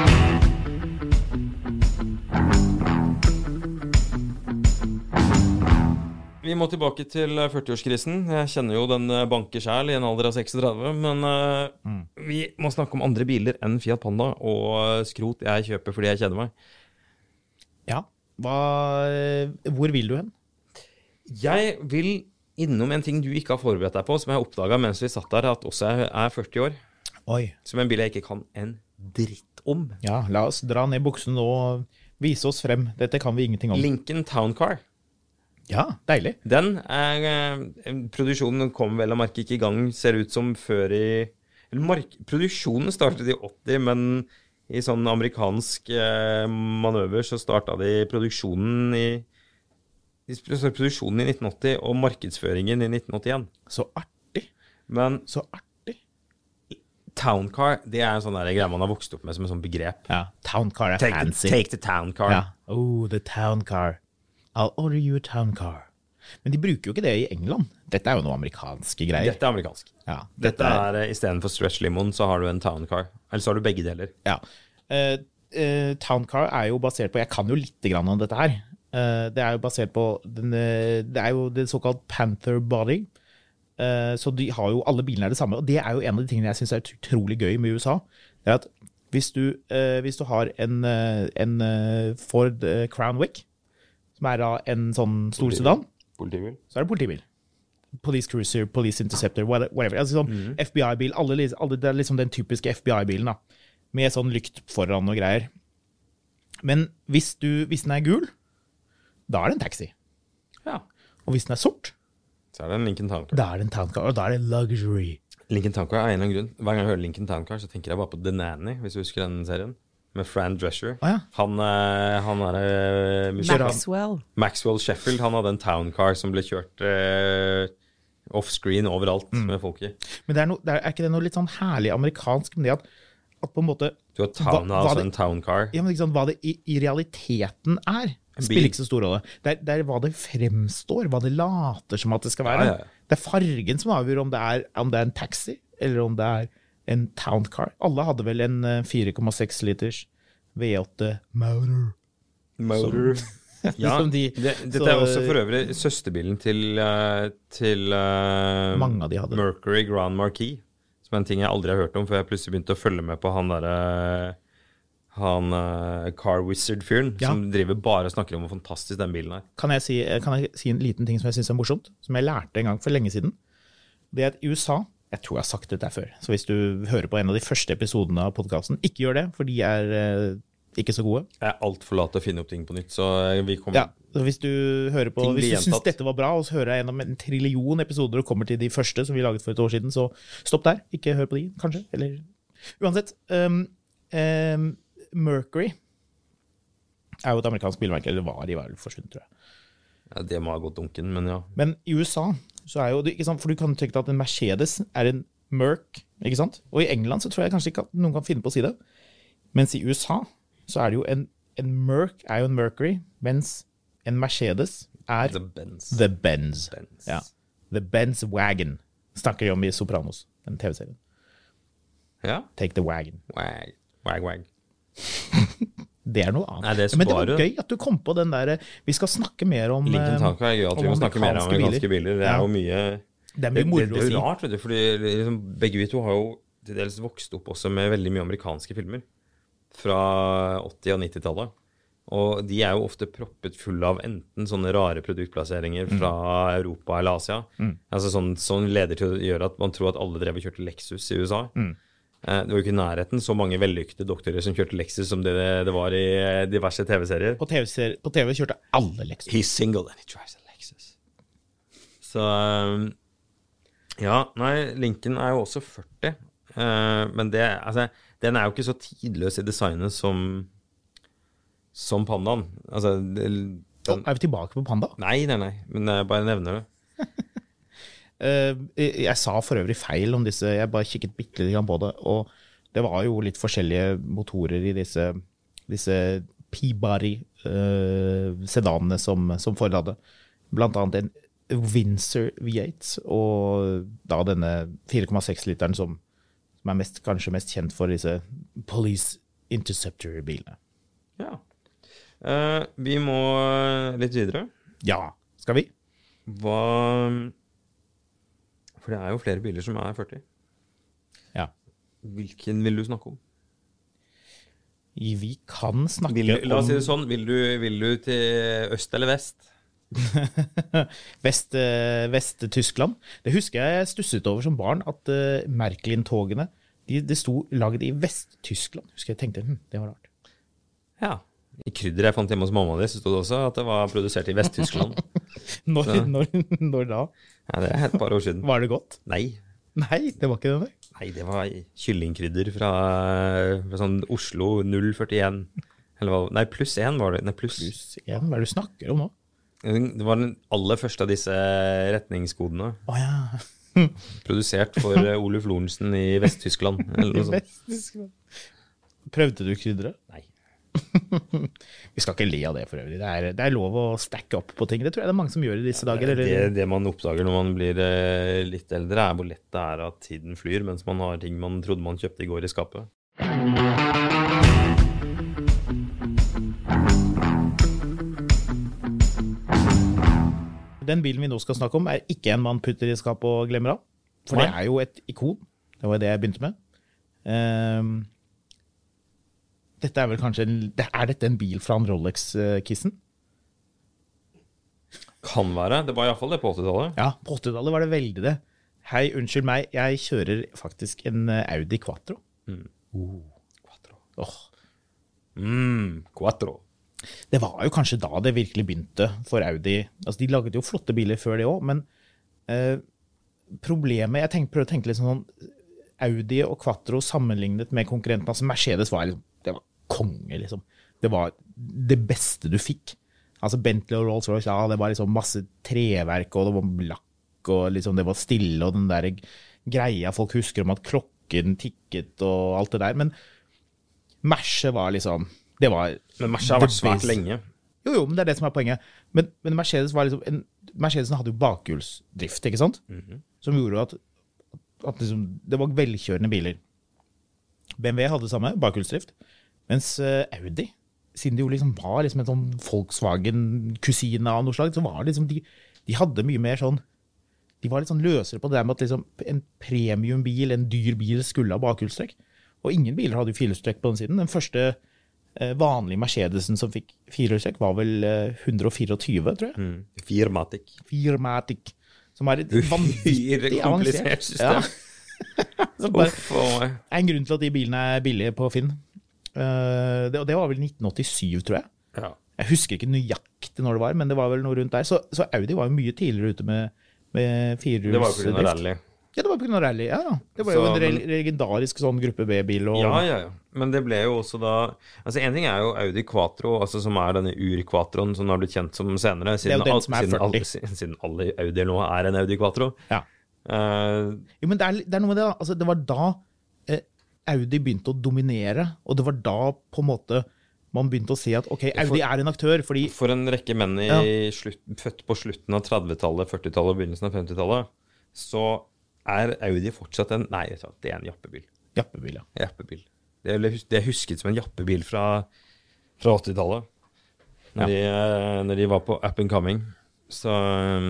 Vi må tilbake til førtiårskrisen. Jeg kjenner jo den eh, banker selv i en alder av seksogtredve, men eh, Mm. vi må snakke om andre biler enn Fiat Panda og eh, skrot jeg kjøper fordi jeg kjenner meg. Ja. Hva, eh, hvor vil du hen? Jeg vil innom en ting du ikke har forberedt deg på, som jeg oppdaget mens vi satt der, at også er er førti år. Oi. Som en bil jeg ikke kan en dritt om. Ja, la oss dra ned buksene nå og vise oss frem. Dette kan vi ingenting om. Lincoln Town Car. Ja, deilig. Den er eh, Produksjonen kom vel å merke ikke i gang, ser ut som før i eller mark, Produksjonen startet i åtti, men i sånn amerikansk eh, manøver så startet de produksjonen i de startet produksjonen i nitten åtti og markedsføringen i nitten åttien. Så artig. Men Så artig. Town Car, det er en sånn der greie man har vokst opp med som en sånn begrep. Ja, town car er Take the, fancy. take the Town Car. Ja. Oh, the town car. I'll order you a town car. Men de bruker jo ikke det i England. Dette er jo noe amerikanske greier. Dette er amerikansk. Ja, Dette er, eh, i stedet for stretch limon, så har du en Town Car. Eller så har du begge deler. Ja. Eh, eh, town car er jo basert på, jeg kan jo litt grann om dette her. Eh, det er jo basert på, den, eh, det er jo det såkalt Panther body. Eh, så de har jo, alle bilene er det samme. Og det er jo en av de tingene jeg synes er utrolig gøy med U S A. Det er at hvis du, uh, hvis du har en, uh, en uh, Ford uh, Crown Vic, som er da en sånn stor sedan, Politibil. Så er det politibil. Police Cruiser, Police Interceptor, whatever. Altså sånn mm. F B I-bil, alle, alle, det er liksom den typiske F B I-bilen da, med sånn lykt foran og greier. Men hvis, du, hvis den er gul, da er det en taxi. Ja. Og hvis den er sort, så er det en Lincoln Town Car. Da er det en Town Car, og da er det luxury. Lincoln Town Car er en av grunn. Hver gang jeg hører Lincoln Town Car, så tenker jeg bare på The Nanny, hvis du husker den serien. Med Fran Drescher. Ah, ja. Han, han er... Uh, Maxwell. Maxwell Sheffield, han hadde en Town Car som ble kjørt uh, off-screen overalt mm. med folk i. Men det er, no, det er, er ikke det noe litt sånn herlig amerikansk med det at, at på en måte... Du har Townhouse og en Town Car. Ja, men ikke sant, hva det i, i realiteten er, spiller ikke så stor rolle. Det er, det er hva det fremstår, hva det later som at det skal være. Ja, ja, ja. Det er fargen som avgjør om det er, om det er en taxi, eller om det er en town car. Alle hadde vel en fire komma seks liters V åtte motor. Motor. Som, ja, de, det, dette så, er også for øvrig søsterbilen til, uh, til uh, mange av de hadde. Mercury Grand Marquis, som er en ting jeg aldri har hørt om, for jeg plutselig begynte å følge med på han der... Uh, han uh, Car Wizard-fyren, ja. Som driver bare og snakker om hvor fantastisk den bilen er. Kan jeg, si, kan jeg si en liten ting som jeg synes er morsomt, som jeg lærte en gang for lenge siden? Det er at i U S A, jeg tror jeg har sagt dette før, så hvis du hører på en av de første episodene av podcasten, ikke gjør det, for de er uh, ikke så gode. Jeg er alt for lat til å finne opp ting på nytt, så vi kommer... Ja, så hvis du hører på, hvis du synes dette var bra, og så hører jeg gjennom en trillion episoder og kommer til de første som vi laget for et år siden, så stopp der, ikke hør på de, kanskje, eller... Uansett, um, um, Mercury er jo et amerikansk bilmerke, eller var i verden forsvunnet, tror jeg. Ja, det må ha gått dunken, men ja. Men i U S A, så er jo det, ikke sant, for du kan tenke at en Mercedes er en Merc, ikke sant? Og i England så tror jeg kanskje ikke at noen kan finne på å si det. Mens i U S A, så er det jo en, en Merc er jo en Mercury, mens en Mercedes er The Benz. The Benz. Benz. Ja. The Benz Wagon. Snakker de om i Sopranos, den T V-serien. Ja. Take the wagon. Wag, wag, wag. Det er noe annet. Nei, det men det var gøy at du kom på den der. Vi skal snakke mer om Lincoln Town Car er gøy at vi må snakke mer om amerikanske biler. biler. Det er ja. jo mye Det er mye moro å si. Det er jo rart, vet du, fordi liksom, begge vi to har jo til dels vokst opp også med veldig mye amerikanske filmer fra åtti- og nittitallet. Og de er jo ofte proppet full av enten sånne rare produktplasseringer fra mm. Europa eller Asia. Mm. Altså sånn, sånn leder til å gjøre at man tror at alle drev og kjørte Lexus i U S A. Mm. Det var jo ikke i nærheten så mange vellykkede doktorer som kjørte Lexus som det, det var i diverse T V-serier. På T V, på T V kjørte alle Lexus. He's single and he drives a Lexus. Så, ja, nei, Lincoln er jo også førti. Men det, altså, den er jo ikke så tidløs i designet som, som Pandaen. Altså, den, oh, er vi tilbake på Panda? Nei, nei, nei, men jeg bare nevner det. Uh, jeg sa for øvrig feil om disse, jeg bare kikket bitte litt på det, og det var jo litt forskjellige motorer i disse, disse Peabody uh, sedanene som, som Ford hadde. Blant annet en Windsor V åtte, og da denne fire komma seks literen som, som er mest, kanskje mest kjent for disse Police Interceptor-bilene. Ja. Uh, vi må litt videre. Ja, skal vi? Hva... For det er jo flere biler som er førti. Ja. Hvilken vil du snakke om? Vi kan snakke vil du, om... La oss si det sånn, vil du, vil du til øst eller vest? vest, vest Tyskland. Det husker jeg jeg stusset over som barn, at uh, Märklin-togene, de, de sto laget i Vest-Tyskland. Husker jeg tenkte, hm, det var rart. Ja. I krydder jeg fant hjemme hos mamma di, så stod det også at det var produsert i Vest-Tyskland. når, når, når da? Ja, det er et par år siden. Var det godt? Nei. Nei, det var ikke det. Nei, det var kyllingkrydder fra, fra sånn Oslo null førtien. Eller hva? Nei, pluss én var det. Nei, pluss. Pluss én? Hva er det du snakker om nå? Det var den aller første av disse retningskodene. Å oh, ja. Produsert for Oluf Lorentzen i Vest-Tyskland. Eller noe sånt. Vest-Tyskland. Prøvde du kryddere? Nei. Vi skal ikke le av det for øvrig. Det er, det er lov å stacke opp på ting. Det tror jeg det er mange som gjør i disse dager. Det, det man oppdager når man blir eh, litt eldre, er hvor lett det er at tiden flyr, mens man har ting man trodde man kjøpte i går i skapet. Den bilen vi nå skal snakke om er ikke en man putter i skapet og glemmer av. For Nei. Det er jo et ikon. Det var det jeg begynte med. Um, dette er vel kanskje en, er dette en bil fra en Rolex-kissen? Kan være. Det var i hvert fall det på åttitallet. Ja, på åttitallet var det veldig det. Hei, unnskyld meg, jeg kjører faktisk en Audi Quattro. Mm. Uh, Quattro. Åh. Mm, Quattro. Det var jo kanskje da det virkelig begynte for Audi. Altså, de laget jo flotte biler før det også, men eh, problemet, jeg tenker, prøver å tenke litt sånn, Audi og Quattro sammenlignet med konkurrentene, altså Mercedes var, liksom, det var konge, liksom. Det var det beste du fikk. Altså Bentley og Rolls-Royce, ja, det var liksom masse treverk, og det var lakk, og liksom det var stille, og den der greia folk husker om at klokken tikket og alt det der, men Merce var liksom, det var... Men Merce har vært svært lenge. Jo, jo, men det er det som er poenget. Men, men Mercedes var liksom, en, Mercedesen hadde jo bakhjulsdrift, ikke sant? Mm-hmm. Som gjorde at, at liksom, det var velkjørende biler. B M W hadde samme, bakhjulsdrift, mens uh, Audi, siden de jo liksom var liksom en sånn Volkswagen-kusine av noe slag, så var det liksom, de, de hadde mye mer sånn, de var litt sånn løsere på det der med at liksom en premiumbil, en dyr bil skulle ha bakhjulstrekk. Og ingen biler hadde jo firehjulstrekk på den siden. Den første eh, vanlige Mercedesen som fikk firehjulstrekk var vel eh, hundre tjuefire, tror jeg. Mm. Firmatic. Firmatic. Som er et vanvittig komplisert system. Ja. Som bare, Uff, oh. er en grunn til at de bilene er billige på Finn. Uh, det, det var vel nitten åttisyv, tror jeg. Ja. Jeg husker ikke nøyaktig når det var, men det var vel noe rundt der. Så, så Audi var jo mye tidligere ute med med firehjulsdrift. Det var på grunn av rally. Ja, det var på grunn av rally, ja. Det var så, jo en re legendarisk sånn gruppe B-bil. Og... Ja, ja, ja. Men det ble jo også da... Altså, en ting er jo Audi Quattro, altså, som er denne ur-Quattroen som har blitt kjent som senere, siden, det er jo den som er siden, alle, siden alle Audier nå er en Audi Quattro. Ja. Uh, jo, men det er, det er noe med det da. Altså, det var da eh, Audi begynte å dominere, og det var da på en måte... man begynte å si at, ok, Audi for, er en aktør, fordi... For en rekke menn i ja. slutt, født på slutten av trettitallet, førtitallet og begynnelsen av femtitallet, så er Audi fortsatt en... Nei, det er en jappebil. Jappebil, ja. Jappebil. Det er, det er husket som en jappebil fra, fra åttitallet, når, ja. de, når de var på up and coming. Så... Um...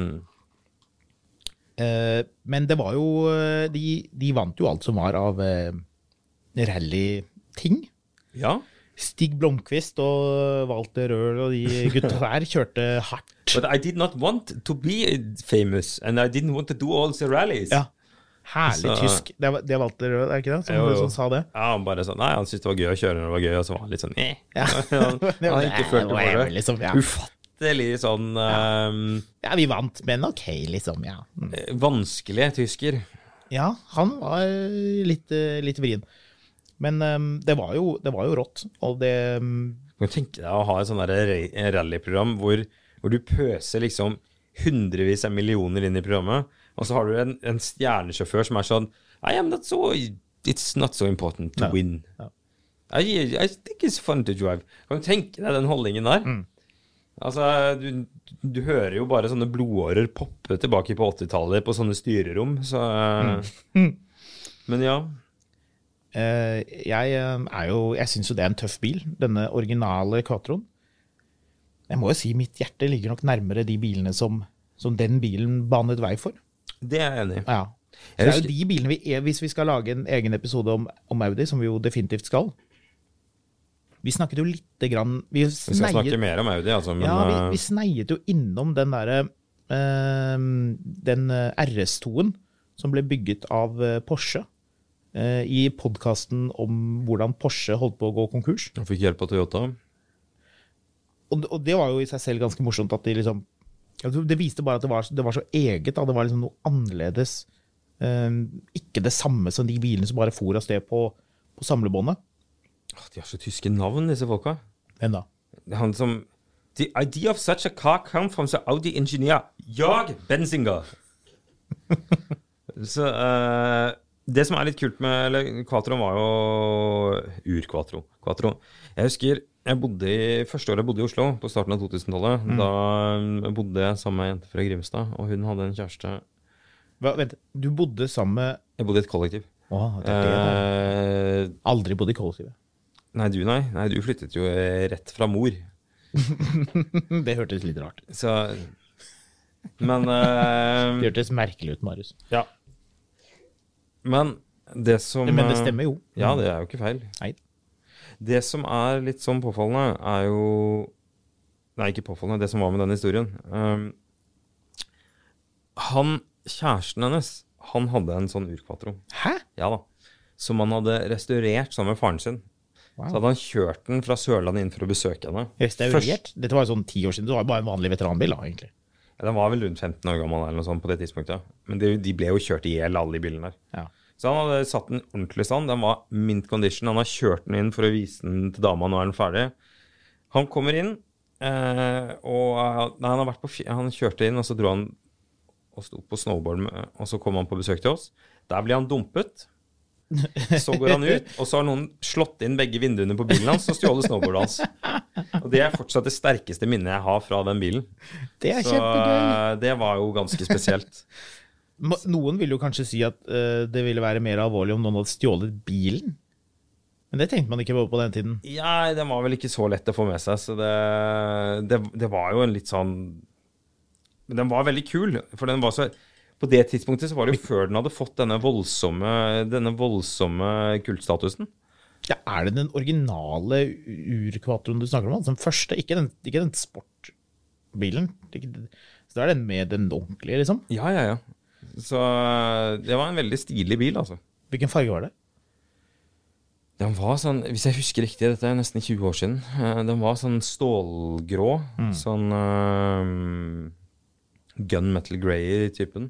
Eh, men det var jo... De, de vant jo alt som var av eh, rally-ting. Ja. Stig Blomqvist og Walter Røhl og de gutta der kjørte hardt. But I did not want to be famous, and I didn't want to do all the rallies. Ja, herlig så, tysk. Det er, det er Walter Røhl, er det ikke det? Som, jo, jo. som sa det. Ja, han bare sånn, nei, han syntes det var gøy å kjøre når det var gøy, og så var han litt sånn, eh. Ja. han, han har ikke følt det for det. Liksom, ja. Ufattelig sånn... Um, ja, vi vant, men ok, liksom, ja. Mm. Vanskelig tysker. Ja, han var litt, litt vrien. Men um, det, var jo, det var jo rått, og det... Um... Du kan tenke deg å ha et sånn rallyprogram hvor, hvor du pøser liksom hundrevis av millioner inn i programmet, og så har du en, en stjernesjåfør som er sånn, I am not so, it's not so important to ja. win. Ja. I, I think it's fun to drive. Kan du tenke deg den holdningen der? Mm. Altså, du, du hører jo bare sånne blodårer poppe tilbake på åttitallet på sånne styrerom, så... Mm. Men ja... Uh, jeg er jo, jeg synes jo det er en tøff bil, denne originale Quattroen. Jeg må jo si, mitt hjerte ligger nok nærmere de bilene som, som den bilen banet vei for. Det er jeg enig i. Ja. Så det er jo de bilene vi er, hvis vi skal lage en egen episode om, om Audi, som vi jo definitivt skal. Vi snakket jo litt grann... Vi, vi skal sneiet, snakke mer om Audi, altså. Men, ja, vi, vi sneiet jo innom den der, uh, den R S to-en som ble bygget av Porsche. I podcasten om hvordan Porsche holdt på å gå konkurs. Han fikk hjelp av Toyota. Og, og det var jo i seg selv ganske morsomt at de liksom, det viste bare at det var, det var så eget, da. Det var liksom noe annerledes, um, ikke det samme som de bilene som bare for av sted på, på samlebåndet. De har så tyske navn, disse folka. Hvem da? Han som, the idea of such a car come from the Audi engineer, Jörg Benzinger. Så, uh, det som er litt kult med, eller Quattroen var jo ur-Quattro. Quattro. Jeg husker, jeg bodde i, første året jeg bodde i Oslo, på starten av to-tusentallet, mm. da bodde jeg sammen med en jente fra Grimstad, og hun hadde en kjæreste. Hva, vent, du bodde sammen med... Jeg bodde i et kollektiv. Åh, det er det. Eh, Aldri bodde i kollektivet. Nei, du nei. Nei, du flyttet jo rett fra mor. Det hørtes litt rart. Så, men... Eh, det hørtes merkelig ut, Marius. Ja. Men det som... Men det stemmer jo. Ja, det er jo ikke feil. Nei. Det som er litt sånn påfallende, er jo Nei, ikke påfallende, det som var med den historien. Um, han, kjæresten hennes, han hadde en sånn urquattro. Hæ? Ja da. Som han hadde restaurert sammen med faren sin. Wow. Så hadde han kjørt den fra Sørlandet inn for å besøke henne. Restaurert? Først, Dette var jo sånn ti år siden. Det var jo bare en vanlig veteranbil da, egentlig. Ja, den var vel rundt femten år gammel eller noe sånt på det tidspunktet. Men de, de ble jo kjørt i hjel, alle de bilene der. Ja. Så han hadde satt den ordentlig stand. Den var mint condition. Han har kjørt den inn for å vise den til dama. Nå er den ferdig. Han kommer inn, eh, og nei, han, har vært på, han kjørte inn, og så dro han og sto på snowboard, med, og så kom han på besøk til oss. Der ble han dumpet. Så går han ut, og så har noen slått inn begge vinduene på bilen hans og stjålet snowboardet hans. Og det er fortsatt det sterkeste minnet jeg har fra den bilen. Det er så kjempegøy. Det var jo ganske spesielt. Noen vil jo kanskje si at uh, det ville være mer alvorlig om noen hadde stjålet bilen. Men det tenkte man ikke på på den tiden. Ja, den var vel ikke så lett å få med seg, så det, det, det var jo en litt sånn... Men den var veldig kul, for den var så... På det tidspunktet så var det jo før den hadde fått denne voldsomme, denne voldsomme kultstatusen. Ja, er det den originale urquattroen du snakker om? Den første, ikke den, ikke den sportbilen. Så det er den med den ordentlige, liksom? Ja, ja, ja. Så det var en veldig stilig bil, altså. Hvilken farge var det? Den var sånn, hvis jeg husker riktig, dette er nesten tjue år siden, den var sånn stålgrå, mm. sånn uh, gunmetal grey-typen.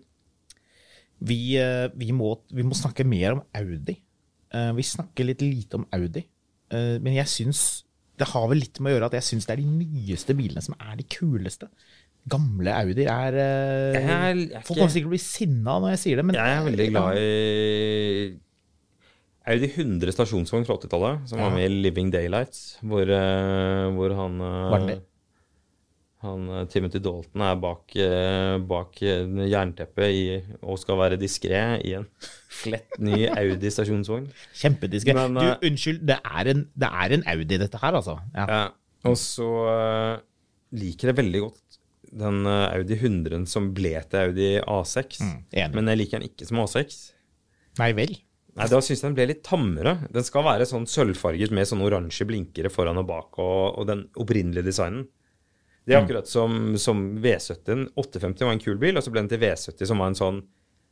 Vi, vi, må, vi må snakke mer om Audi. Vi snakker litt lite om Audi. Men jeg synes, det har vel litt med å gjøre at jeg synes det er de nyeste bilene som er de kuleste. Gamle Audi er... Jeg er, jeg er folk kan sikkert bli sinna når jeg sier det, men... Jeg er veldig glad i Audi hundre stasjonsvogn fra åttitallet, som ja. Var med i Living Daylights, hvor, hvor han... Var det? Han, Timothy Dalton er bak, bak jernteppet i, og skal være diskret i en flett ny Audi stasjonsvogn. Kjempediskret. Men, du, unnskyld, det er, en, det er en Audi dette her, altså. Ja. Ja, og så uh, liker jeg veldig godt den uh, Audi hundre som ble til Audi A seks, mm, men jeg liker den ikke som A seks. Nei vel? Nei, da synes jeg den ble litt tammere. Den skal være sånn sølvfarget med sånn oransje blinkere foran og bak, og, og den opprinnelige designen. Det er akkurat som, som V sytti. åtte femti var en kul bil, og så ble den til V sytti, som var en sånn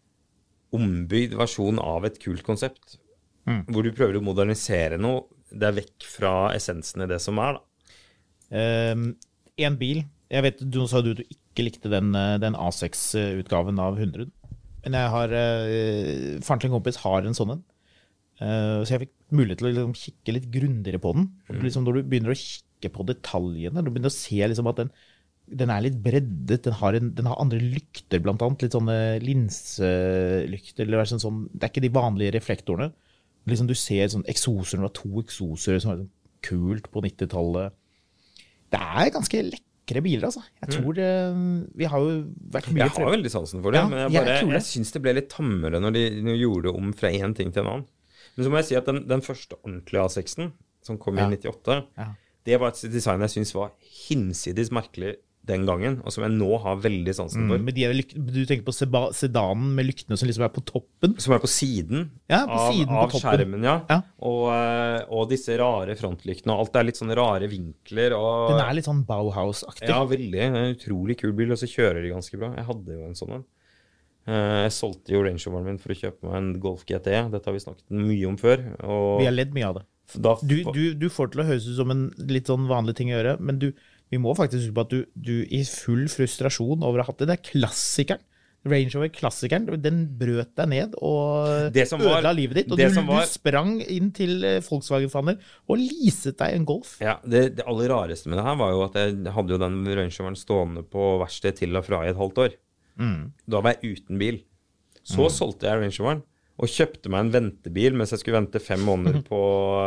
ombygd versjon av et kult konsept. Mm. Hvor du prøver å modernisere noe. Det er vekk fra essensen i det som er, da. Um, en bil. Jeg vet, du sa du at du ikke likte den, den A seks-utgaven av hundre. Men jeg har... Uh, faren til en kompis har en sånn en. Uh, så jeg fikk mulighet til å liksom, kikke litt grundigere på den. Mm. Liksom, når du begynner å kikke på detaljene, du begynner å se liksom, at den, den er litt breddet, den har, en, den har andre lykter blant annet, litt sånne linselykter, eller sånn, sånn, det er ikke de vanlige reflektorene. Liksom, du ser sånn eksoser, det var to eksoser som var sånn, kult på nittitallet. Det er ganske lekre biler, altså. Jeg tror det, vi har jo vært mye... Jeg har veldig sansen for det, ja, men jeg, bare, jeg, jeg synes det ble litt tammere når de, når de gjorde det om fra en ting til en annen. Men så må jeg si at den, den første ordentlige A seksen, som kom i ja. nittiåtte, ja. Det var et design jeg synes var hinsides merkelig den gangen, og som jeg nå har veldig sansen for. Mm, men de er, du tenker på sedanen med lyktene som liksom er på toppen? Som er på siden, ja, på av, siden av på skjermen, ja. ja. Og, og disse rare frontlyktene, og alt er litt sånne rare vinkler. Og, den er litt sånn Bauhaus-aktig. Ja, veldig. Det er en utrolig kul bil, og så kjører de ganske bra. Jeg hadde jo en sånn en. Jeg solgte jo Range Roveren min for å kjøpe meg en Golf G T. Dette har vi snakket mye om før. Og vi har ledd mye av det. Da, du, du, du får til å høres ut som en litt sånn vanlig ting å gjøre, men du, vi må faktisk huske på at du, du i full frustrasjon over å ha hatt det. Det er klassikeren. Range Rover-klassikeren, den brøt deg ned og ødela var, livet ditt. Og du, var, du sprang inn til Volkswagen-faner og liset deg en Golf. Ja, det, det aller rareste med det her var jo at jeg hadde jo den Range Roveren stående på verksted til og fra i et halvt år. Mm. Da var jeg uten bil. Så mm. solgte jeg Range Roveren og kjøpte meg en ventebil mens jeg skulle vente fem måneder på,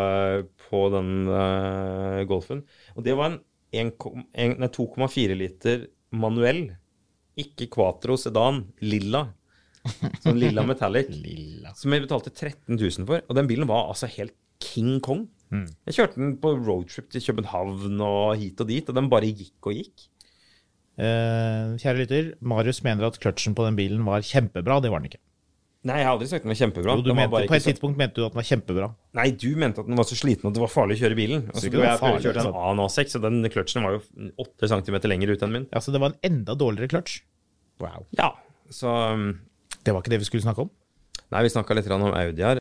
på den uh, Golfen. Og det var en, en, en to komma fire liter manuell, ikke Quattro sedan, lilla. Sånn lilla metallic. Lilla. Som jeg betalte tretten tusen for. Og den bilen var altså helt King Kong. Mm. Jeg kjørte den på roadtrip til København og hit og dit, og den bare gikk og gikk. Uh, kjære lytter, Marius mener at kløtsjen på den bilen var kjempebra, det var den ikke. Nei, jeg har aldri sagt den var kjempebra. Jo, du Den var mente, bare på et ikke så- tidspunkt mente du at den var kjempebra. Nei, du mente at den var så sliten at det var farlig å kjøre bilen. Og så ikke det skulle var jeg prøve å farlig, kjøre en altså. annen A seks, og den kløtsjen var jo åtte centimeter lenger ut enn min. Altså, det var en enda dårligere kløtsj. Wow. Ja, så um, Det var ikke det vi skulle snakke om. Nei, vi snakket litt om Audi her.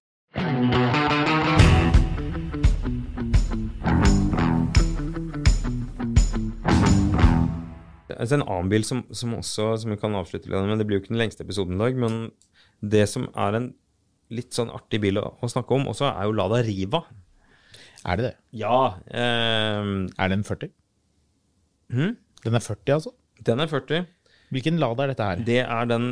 Altså en annen bil som, som også, som vi kan avslutte litt med, det blir jo ikke den lengste episoden i dag, men det som er en litt sånn artig bil å, å snakke om også, er jo Lada Riva. Er det det? Ja. Eh, Er den førti? hm? Den er førti, altså? Den er førti. Hvilken Lada er dette her? Det er den,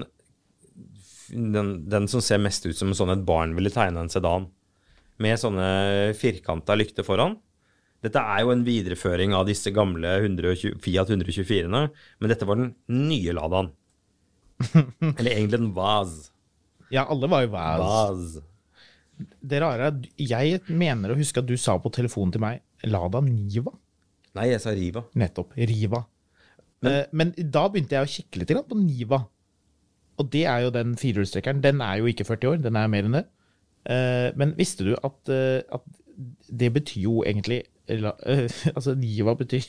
den, den som ser mest ut som sånn et barn ville tegne en sedan, med sånne firkanta lykter foran. Dette er jo en videreføring av disse gamle hundre og tjue, Fiat hundre og tjuefire-ene, men dette var den nye Ladaen. Eller egentlig en Vaz. Ja, alle var jo Vaz. Vaz. Det rare er, jeg mener å huske at du sa på telefonen til meg, Lada Niva. Nei, jeg sa Riva. Nettopp, Riva. Men, eh, men da begynte jeg å kikke litt grann på Niva. Og det er jo den firehjulstrekkeren. Den er jo ikke førti år, den er mer enn det. Eh, men visste du at, eh, at det betyr jo egentlig la, eh, altså Niva betyr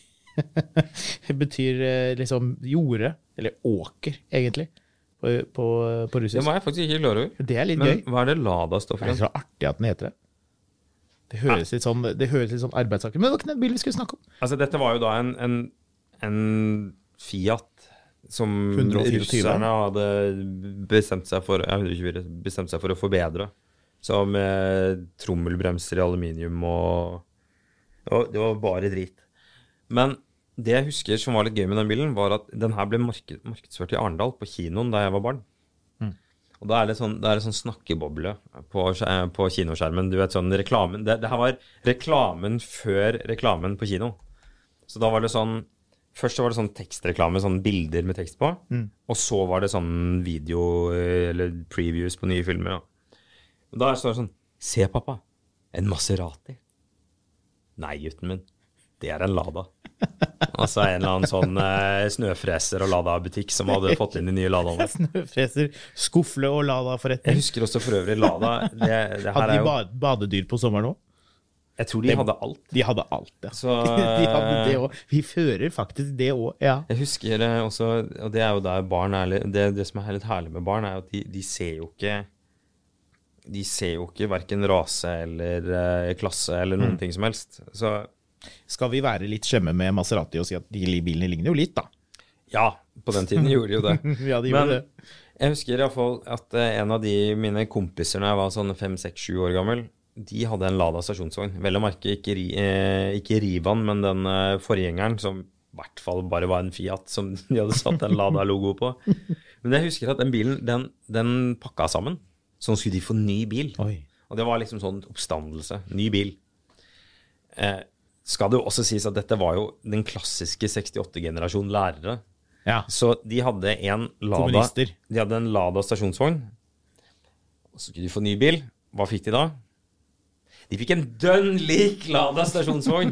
betyr eh, liksom jorde, eller åker egentlig, på, på, på russisk. Det var jeg faktisk ikke klar over. Det er litt Men gøy. hva er det Lada står Det er for? så artig at den heter det. Det høres litt sånn, det høres litt sånn arbeidssaker. Men det var ikke den bilen vi skulle snakke om. Altså, dette var jo da en, en, en Fiat som hundre og tjuefire. russerne hadde bestemt seg for, ja, hundre og tjuefire, bestemt seg for å forbedre. Så med trommelbremser i aluminium og, og det var bare drit. Men det jeg husker som var litt gøy med den bilen, var at den her ble marked, markedsført i Arendal på kinoen da jeg var barn. Mm. Og da er det sånn, da er det sånn snakkeboble på, skje- på kinoskjermen. Du vet sånn reklamen, det, det her var reklamen før reklamen på kino. Så da var det sånn, først så var det sånn tekstreklame, sånn bilder med tekst på, Mm. og så var det sånn video eller previews på nye filmer. Ja. Og da står det sånn, se pappa, en Maserati. Nei, gutten min, det er en Lada. Altså en eller annen sånn eh, snøfreser og Lada-butikk som hadde fått inn de nye Ladaene. Snøfreser, skuffle og Lada Jeg forretning. husker også for øvrig Lada, det, det her Hadde er de jo, ba badedyr på sommeren også? jeg tror de hadde alt. De hadde alt, ja. Så, de hadde det også. Vi fører faktisk det også, ja. Jeg husker eh, også, og det er jo der barn er, litt- det, det som er litt herlig med barn er jo at de, de ser jo ikke, de ser jo ikke hverken rase eller eh, klasse eller noen Mm. ting som helst. Så Skal vi være litt skjemme med Maserati og si at de bilene ligner jo litt, da? ja, på den tiden gjorde de jo det. Ja, de gjorde Men det. jeg husker i hvert fall at eh, en av de mine kompiser når jeg var sånn fem, seks, sju år gammel, de hadde en Lada stasjonsvogn. Vel å merke ikke, ri, eh, ikke Rivan, men den eh, forgjengeren som i hvert fall bare var en Fiat som de hadde satt en Lada-logo på. Men jeg husker at den bilen, den, den pakka sammen. Sånn skulle de få ny bil. Oi. Og det var liksom sånn oppstandelse. Ny bil. Eh, skal det jo også sies at dette var jo den klassiske sekstiåtte-generasjon lærere. Ja. Så de hadde en Lada, Kommunister. de hadde en Lada stasjonsvogn. Og så skulle de få ny bil. Hva fikk de da? De fikk en dønn lik Lada stasjonsvogn.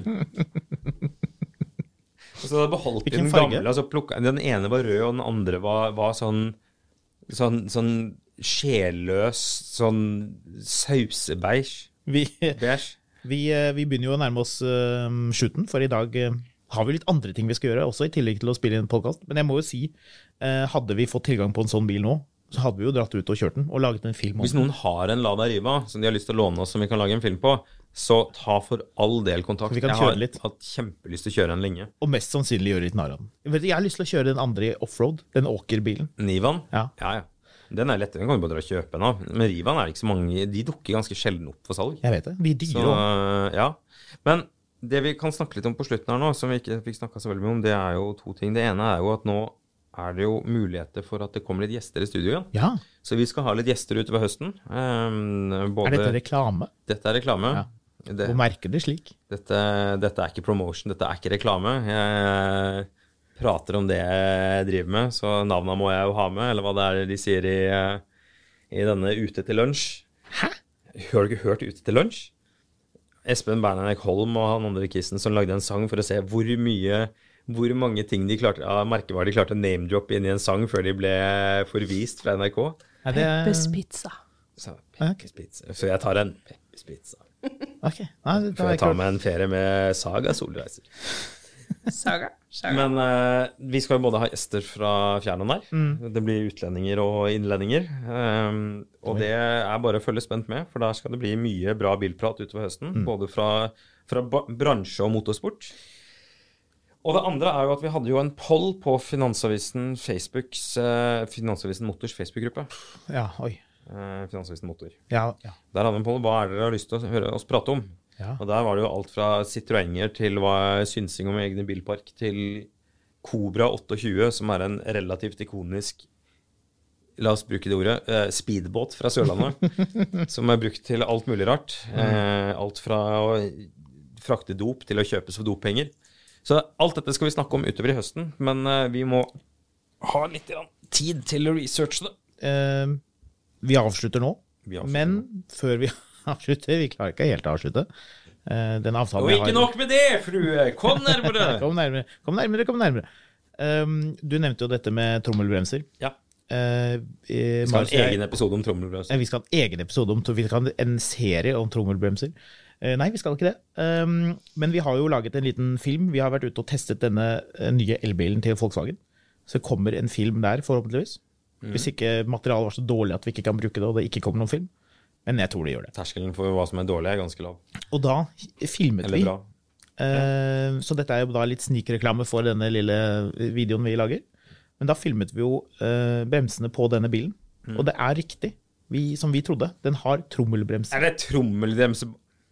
Og så beholdt de Hvilken den farge? gamle, og så plukket, den ene var rød, og den andre var, var sånn, sånn, sånn sjelløs, sånn sausebeige. Vi, Beige. vi, eh, vi begynner jo å nærme oss uh, slutten, for i dag eh, har vi litt andre ting vi skal gjøre, også i tillegg til å spille inn en podcast. Men jeg må jo si, eh, hadde vi fått tilgang på en sånn bil nå, så hadde vi jo dratt ut og kjørt den, og laget en film om Hvis noen har en Lada Riva som de har lyst til å låne oss, som vi kan lage en film på, så ta for all del kontakt. Vi kan Jeg kjøre har litt. hatt kjempelyst til å kjøre den lenge. og mest sannsynlig gjøre litt narr av den. Vet du, Jeg har lyst til å kjøre den andre i offroad, den åkerbilen. Nivan? Ja. Ja, ja. Den er lettere, den kan du bare dra og kjøpe en av. Men Rivan er det ikke så mange, de dukker ganske sjelden opp for salg. Jeg vet det, de er Så, dyre også. ja. Men det vi kan snakke litt om på slutten her nå, som vi ikke fikk snakket så veldig mye om, det er jo to ting. Det ene er jo at nå er det jo muligheter for at det kommer litt gjester i studio igjen. Ja, Så vi skal ha litt gjester utover høsten. Um, både, er dette reklame? Dette er reklame. Ja. Det, Og merker det slik? dette, dette er ikke promotion, dette er ikke reklame. Jeg prater om det jeg driver med, så navnet må jeg jo ha med, eller hva det er de sier i, i denne Ute til lunsj. Hæ? Har du ikke hørt Ute til lunsj? Espen Bernernek Holm og han andre kissen som lagde en sang for å se hvor mye, hvor mange ting de klarte, ja, merkevarer de klarte å name-droppe inn i en sang før de ble forvist fra N R K. Er det... Peppers pizza. Så, Peppers pizza. Så jeg tar en Peppers pizza. Ok. Nei, det For jeg tar meg en ferie med Saga Solreiser. Saga. Saga. Men uh, vi skal jo både ha gjester fra fjern og nær. Mm. Det blir utlendinger og innlendinger. Um, og det er bare å følge spent med, for der skal det bli mye bra bilprat utover høsten. Mm. Både fra, fra bransje og motorsport. Og det andre er jo at vi hadde jo en poll på Finansavisen Facebooks, uh, Finansavisen Motors Facebook-gruppe. Ja, oi. Uh, Finansavisen Motor. Ja, ja. Der hadde vi en poll, hva er det dere har lyst til å høre oss prate om? Ja. Og der var det jo alt fra Citroenger til hva synsing om egne bilpark, til Cobra tjueåtte, som er en relativt ikonisk, la oss bruke det ordet, uh, speedbåt fra Sørlandet, som er brukt til alt mulig rart. Uh, alt fra å frakte dop til å kjøpes for doppenger. Så alt dette skal vi snakke om utover i høsten, men uh, vi må ha litt tid til å researche det. Uh, vi avslutter nå, vi avslutter men nå. Før vi avslutter, vi klarer ikke helt å avslutte. Uh, den avtalen Og ikke har... nok med det, frue! Kom nærmere! kom nærmere, kom nærmere, kom nærmere. Um, du nevnte jo dette med trommelbremser. Ja. Uh, vi skal ha en egen episode om trommelbremser. Vi skal ha en egen episode om, vi skal ha en serie om trommelbremser. Uh, nei, vi skal ikke det. Um, men vi har jo laget en liten film. Vi har vært ute og testet denne nye elbilen til Volkswagen. Så det kommer en film der, forhåpentligvis. Mm. Hvis ikke materialet var så dårlig at vi ikke kan bruke det, og det ikke kommer noen film. Men jeg tror det gjør det. Terskelen for hva som er dårlig er ganske lav. Og da filmet Eller vi. Bra. Uh, ja. Så dette er jo da litt snikreklame for denne lille videoen vi lager. Men da filmet vi jo uh, bremsene på denne bilen. Mm. Og det er riktig, vi, som vi trodde. Den har trommelbremser. Er det trommelbremser?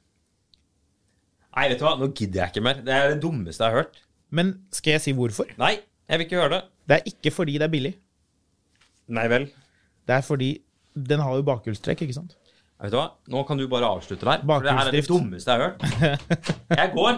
Nei, vet du hva? Nå gidder jeg ikke mer. Det er det dummeste jeg har hørt. Men skal jeg si hvorfor? Nei, jeg vil ikke høre det. Det er ikke fordi det er billig. Nei vel. Det er fordi den har jo bakhjulstrekk, ikke sant? Vet du hva? Nå kan du bare avslutte der, for det er det dummeste jeg har hørt. Jeg går!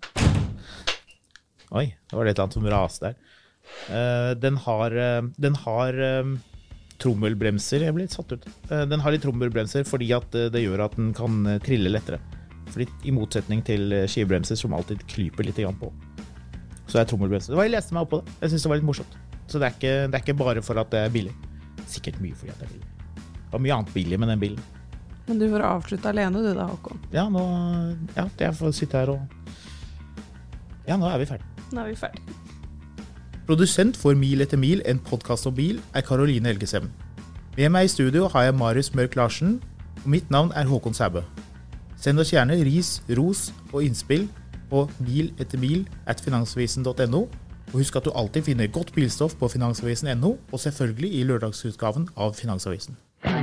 Oi, det var det et eller annet som raste der. Uh, den har, uh, den har um, trommelbremser, jeg ble litt satt ut. Uh, den har litt trommelbremser fordi at uh, det gjør at den kan uh, trille lettere. Fordi i motsetning til uh, skivebremser som alltid klyper litt grann på. Så det er trommelbremser. Det var, jeg leste meg opp på det. Jeg synes det var litt morsomt. Så det er, ikke, det er ikke bare for at det er billig. Sikkert mye fordi at det er billig. Det var mye annet billig med den bilen. Men du får avslutte alene du da, Håkon. Ja, nå, ja, jeg får sitte her og... Ja, nå er vi ferdig. Nå er vi ferdig. Produsent for Mil etter mil, en podcast om bil, er Karoline Elgesem. Med meg i studio har jeg Marius Mørk Larsen, og mitt navn er Håkon Sæbø. Send oss gjerne ris, ros og innspill på milettermil at finansavisen punktum no, og husk at du alltid finner godt bilstoff på finansavisen punktum no, og selvfølgelig i lørdagsutgaven av Finansavisen.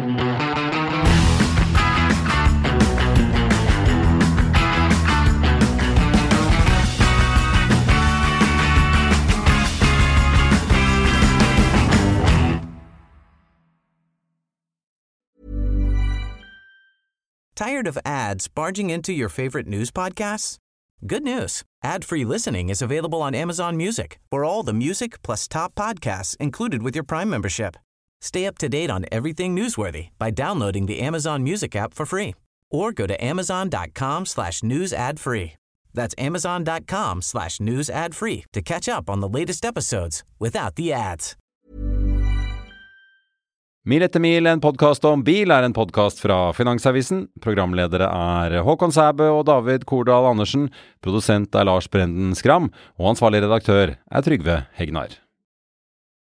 Tired of ads barging into your favorite news podcasts? Good news. Ad-free listening is available on Amazon Music for all the music plus top podcasts included with your Prime membership. Stay up to date on everything newsworthy by downloading the Amazon Music app for free or go to amazon.com slash news ad free. That's amazon.com slash news ad free to catch up on the latest episodes without the ads. Mil etter mil, en podcast om bil, er en podcast fra Finansavisen. Programledere er Håkon Sæbø og David Kordal Andersen. Produsent er Lars Brenden Skram, og ansvarlig redaktør er Trygve Hegnar.